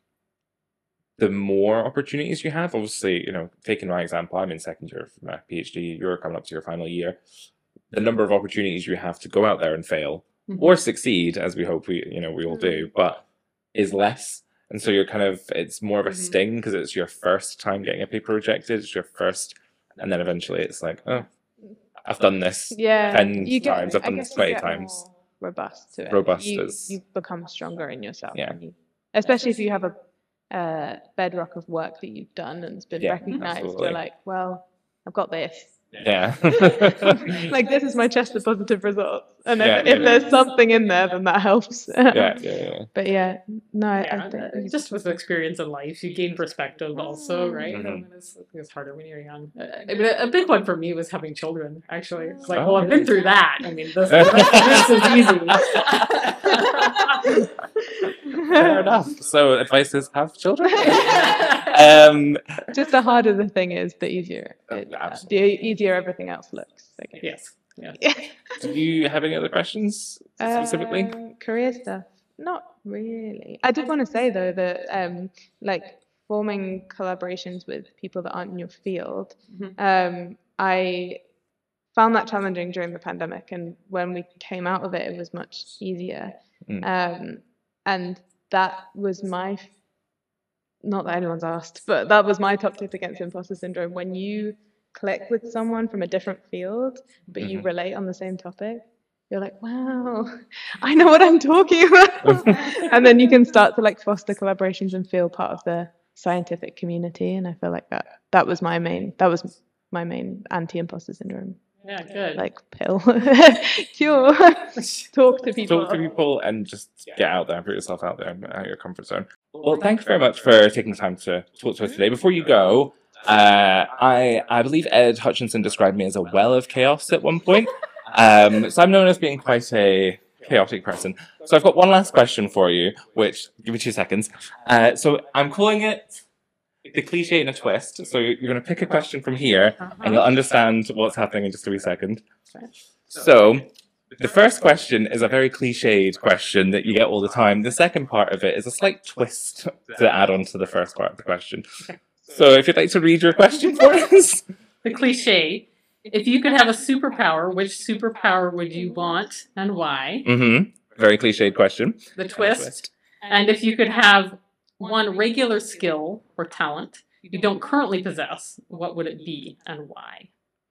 [SPEAKER 1] the more opportunities you have. Obviously, you know, taking my example, I'm in second year of my PhD, you're coming up to your final year. The number of opportunities you have to go out there and fail
[SPEAKER 2] Mhm.
[SPEAKER 1] or succeed, as we hope we, you know, we all do, but is less. And so you're kind of, it's more of a
[SPEAKER 2] Mhm.
[SPEAKER 1] sting because it's your first time getting a paper rejected. It's your first, and then eventually it's like, oh, I've done this
[SPEAKER 3] Yeah,
[SPEAKER 1] ten
[SPEAKER 3] you get,
[SPEAKER 1] times. I've
[SPEAKER 3] I
[SPEAKER 1] done
[SPEAKER 3] guess
[SPEAKER 1] this
[SPEAKER 3] you
[SPEAKER 1] twenty
[SPEAKER 3] get
[SPEAKER 1] times.
[SPEAKER 3] more robust to it.
[SPEAKER 1] Robust
[SPEAKER 3] you,
[SPEAKER 1] is-
[SPEAKER 3] you become stronger in yourself.
[SPEAKER 1] Yeah.
[SPEAKER 3] and you- especially if you have a uh, bedrock of work that you've done and it's been
[SPEAKER 1] Yeah,
[SPEAKER 3] recognized.
[SPEAKER 1] absolutely.
[SPEAKER 3] You're like, well, I've got this.
[SPEAKER 1] Yeah.
[SPEAKER 3] Like, this is my chest of positive results. And
[SPEAKER 1] Yeah,
[SPEAKER 3] if, if
[SPEAKER 1] yeah.
[SPEAKER 3] there's something in there, then that helps.
[SPEAKER 1] yeah, yeah, yeah.
[SPEAKER 3] But yeah, no, I-
[SPEAKER 2] Yeah,
[SPEAKER 3] I think
[SPEAKER 2] uh, just with experience in life, you gain perspective also, right?
[SPEAKER 1] Mhm.
[SPEAKER 2] I mean, it's, it's harder when you're young. Uh, I mean, a, a big one for me was having children, actually. It's like,
[SPEAKER 1] Oh,
[SPEAKER 2] well, I've
[SPEAKER 1] really?
[SPEAKER 2] been through that. I mean, this, this is easy.
[SPEAKER 1] Fair enough. So advice is have children. um,
[SPEAKER 3] Just the harder the thing is, the easier. It,
[SPEAKER 1] Oh,
[SPEAKER 3] uh,
[SPEAKER 1] absolutely.
[SPEAKER 3] the easier everything else looks. I guess.
[SPEAKER 2] Yes. Yeah.
[SPEAKER 3] Yeah.
[SPEAKER 1] do you have any other questions specifically?
[SPEAKER 3] Um, career stuff, not really. I did want to say though that um, like forming collaborations with people that aren't in your field,
[SPEAKER 2] Mhm.
[SPEAKER 3] um, I found that challenging during the pandemic, and when we came out of it, it was much easier.
[SPEAKER 1] Mm.
[SPEAKER 3] Um, and that was my, f- not that anyone's asked, but that was my top tip against imposter syndrome. When you click with someone from a different field, but you
[SPEAKER 1] Mhm.
[SPEAKER 3] relate on the same topic, you're like, wow, I know what I'm talking about. And then you can start to like foster collaborations and feel part of the scientific community. And I feel like that that was my main that was my main anti-imposter syndrome.
[SPEAKER 2] Yeah, good.
[SPEAKER 3] Like pill. Cure. Talk to people.
[SPEAKER 1] Talk to people and just get out there, put yourself out there, out of your comfort zone. Well, thank you very much for taking the time to talk to us today. Before you go, uh, I I believe Ed Hutchinson described me as a well of chaos at one point. Um, so I'm known as being quite a chaotic person. So I've got one last question for you, which, give me two seconds. Uh, so I'm calling it the cliche in a twist. So you're going to pick a question from here, and you'll understand what's happening in just a wee second. So the first question is a very cliched question that you get all the time. The second part of it is a slight twist to add on to the first part of the question. So if you'd like to read your question for us.
[SPEAKER 2] The cliche. If you could have a superpower, which superpower would you want and why?
[SPEAKER 1] Mm-hmm. Very cliched question.
[SPEAKER 2] The twist. And if you could have one regular skill or talent you don't currently possess, what would it be and why?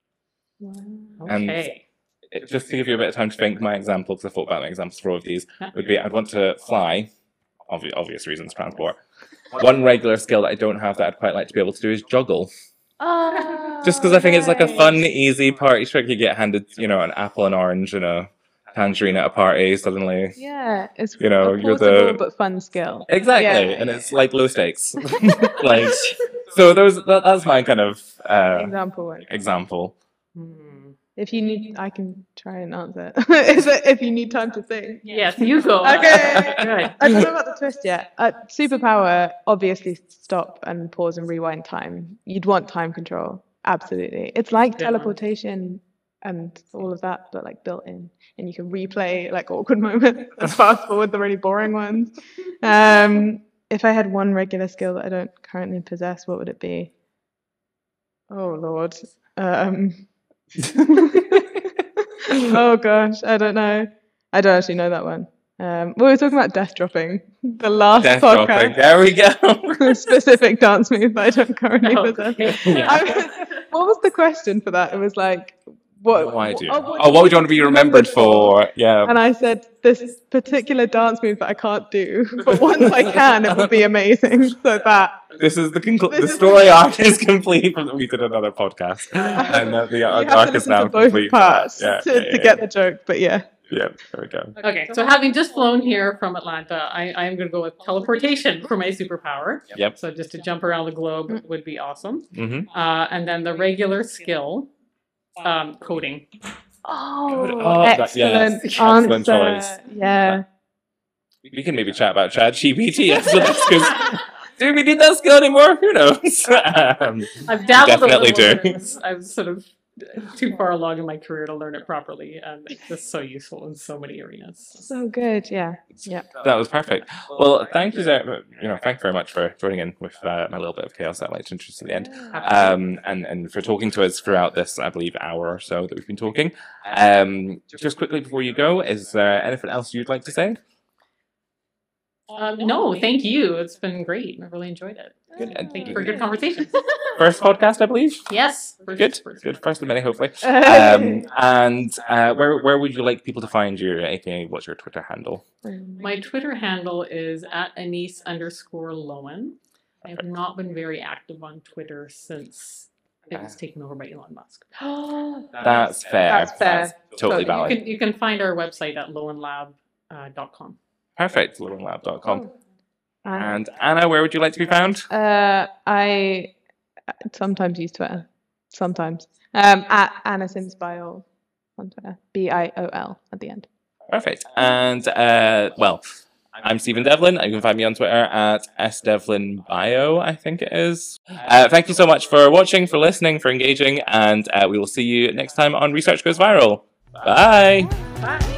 [SPEAKER 3] Wow.
[SPEAKER 1] And
[SPEAKER 2] Okay.
[SPEAKER 1] it- just to give you a bit of time to think, my example, because I thought about my examples for all of these,
[SPEAKER 2] Yeah.
[SPEAKER 1] would be I'd want to fly, obvious, obvious reasons, transport. One regular skill that I don't have that I'd quite like to be able to do is juggle.
[SPEAKER 3] Oh,
[SPEAKER 1] Just because I think it's like a
[SPEAKER 3] nice.
[SPEAKER 1] fun, easy party trick. You get handed, you know, an apple and orange and a tangerine at a party suddenly.
[SPEAKER 3] Yeah, it's
[SPEAKER 1] You know,
[SPEAKER 3] a
[SPEAKER 1] you're
[SPEAKER 3] portable
[SPEAKER 1] the-
[SPEAKER 3] but fun skill.
[SPEAKER 1] Exactly,
[SPEAKER 3] Yeah.
[SPEAKER 1] and it's like low stakes. Like, so those that, that's my kind of uh,
[SPEAKER 3] Example one.
[SPEAKER 1] example.
[SPEAKER 2] Hmm.
[SPEAKER 3] If you need, I can try and answer. Is it if you need time to think?
[SPEAKER 2] Yes, you go.
[SPEAKER 3] Okay.
[SPEAKER 2] Good.
[SPEAKER 3] I don't know about the twist yet. Uh, superpower, obviously, stop and pause and rewind time. You'd want time control. Absolutely. It's like
[SPEAKER 2] Yeah.
[SPEAKER 3] teleportation and all of that, but like built in. And you can replay like awkward moments and fast forward the really boring ones. Um, if I had one regular skill that I don't currently possess, what would it be? Oh, Lord. Um, oh, gosh. I don't know. I don't actually know that one. Um, we were talking about death dropping. The last
[SPEAKER 1] Death
[SPEAKER 3] podcast.
[SPEAKER 1] dropping. There we go.
[SPEAKER 3] Specific dance move that I don't currently
[SPEAKER 2] Okay.
[SPEAKER 3] possess.
[SPEAKER 1] Yeah.
[SPEAKER 3] I- what was the question for that? It was like, what?
[SPEAKER 1] No idea.
[SPEAKER 3] oh,
[SPEAKER 1] Oh, what would you want to be remembered for? Yeah.
[SPEAKER 3] And I said, this particular dance move that I can't do, but once I can, it will be amazing. So that.
[SPEAKER 1] This is the conclu-
[SPEAKER 3] This
[SPEAKER 1] the
[SPEAKER 3] is-
[SPEAKER 1] story arc is complete from we did another podcast, and uh, the
[SPEAKER 3] You
[SPEAKER 1] arc
[SPEAKER 3] have to
[SPEAKER 1] is
[SPEAKER 3] listen
[SPEAKER 1] now
[SPEAKER 3] to both
[SPEAKER 1] complete.
[SPEAKER 3] parts
[SPEAKER 1] Yeah,
[SPEAKER 3] to,
[SPEAKER 1] yeah,
[SPEAKER 3] to
[SPEAKER 1] yeah,
[SPEAKER 3] get the joke, but yeah.
[SPEAKER 1] Yeah, there we go.
[SPEAKER 2] Okay, so having just flown here from Atlanta, I, I am going to go with teleportation for my superpower.
[SPEAKER 1] Yep.
[SPEAKER 2] So just to jump around the globe would be awesome.
[SPEAKER 1] Mm-hmm.
[SPEAKER 2] Uh, and then the regular skill, um, coding.
[SPEAKER 3] Oh,
[SPEAKER 1] Oh, that-
[SPEAKER 3] excellent
[SPEAKER 1] yes.
[SPEAKER 3] answer.
[SPEAKER 1] Excellent choice.
[SPEAKER 3] Yeah.
[SPEAKER 1] We can maybe chat about ChatGPT after this, because do we need that skill anymore? Who knows? um,
[SPEAKER 2] I've dabbled
[SPEAKER 1] Definitely
[SPEAKER 2] a little
[SPEAKER 1] do.
[SPEAKER 2] bit. It's- I'm sort of too far along in my career to learn it properly, and it's just so useful in so many arenas.
[SPEAKER 3] So good. Yeah. Yeah.
[SPEAKER 1] that was perfect. Well, thank you, very, you know, thank you very much for joining in with uh, my little bit of chaos that I like to introduce at the end. Um, and, and for talking to us throughout this, I believe, hour or so that we've been talking. Um, just quickly before you go, is there anything else you'd like to say?
[SPEAKER 2] Um, no, thank you. It's been great. I really enjoyed it.
[SPEAKER 1] Good.
[SPEAKER 2] And thank you for a good conversation.
[SPEAKER 1] First podcast, I believe.
[SPEAKER 2] Yes. first-
[SPEAKER 1] Good.
[SPEAKER 2] first-
[SPEAKER 1] Good. First of many, hopefully. Um, and uh, where where would you like people to find you? A K A, what's your Twitter handle?
[SPEAKER 2] My Twitter handle is at Anise underscore Lowen. I have not been very active on Twitter since it was taken over by Elon Musk.
[SPEAKER 1] That's fair.
[SPEAKER 3] That's fair.
[SPEAKER 1] totally
[SPEAKER 3] You
[SPEAKER 1] valid.
[SPEAKER 2] You can, you can find our website at lowenlab dot com.
[SPEAKER 1] Perfect. living lab dot com.
[SPEAKER 3] And
[SPEAKER 1] And Anna, where would you like to be found?
[SPEAKER 3] uh, I sometimes use Twitter. Sometimes. Um, at Anna Sims Biol on Twitter. B I O L at the end.
[SPEAKER 1] Perfect. And uh, well, I'm Stephen Devlin. You can find me on Twitter at s devlin bio, I think it is. Uh, thank you so much for watching, for listening, for engaging, and uh, we will see you next time on Research Goes Viral. Bye!
[SPEAKER 2] Bye!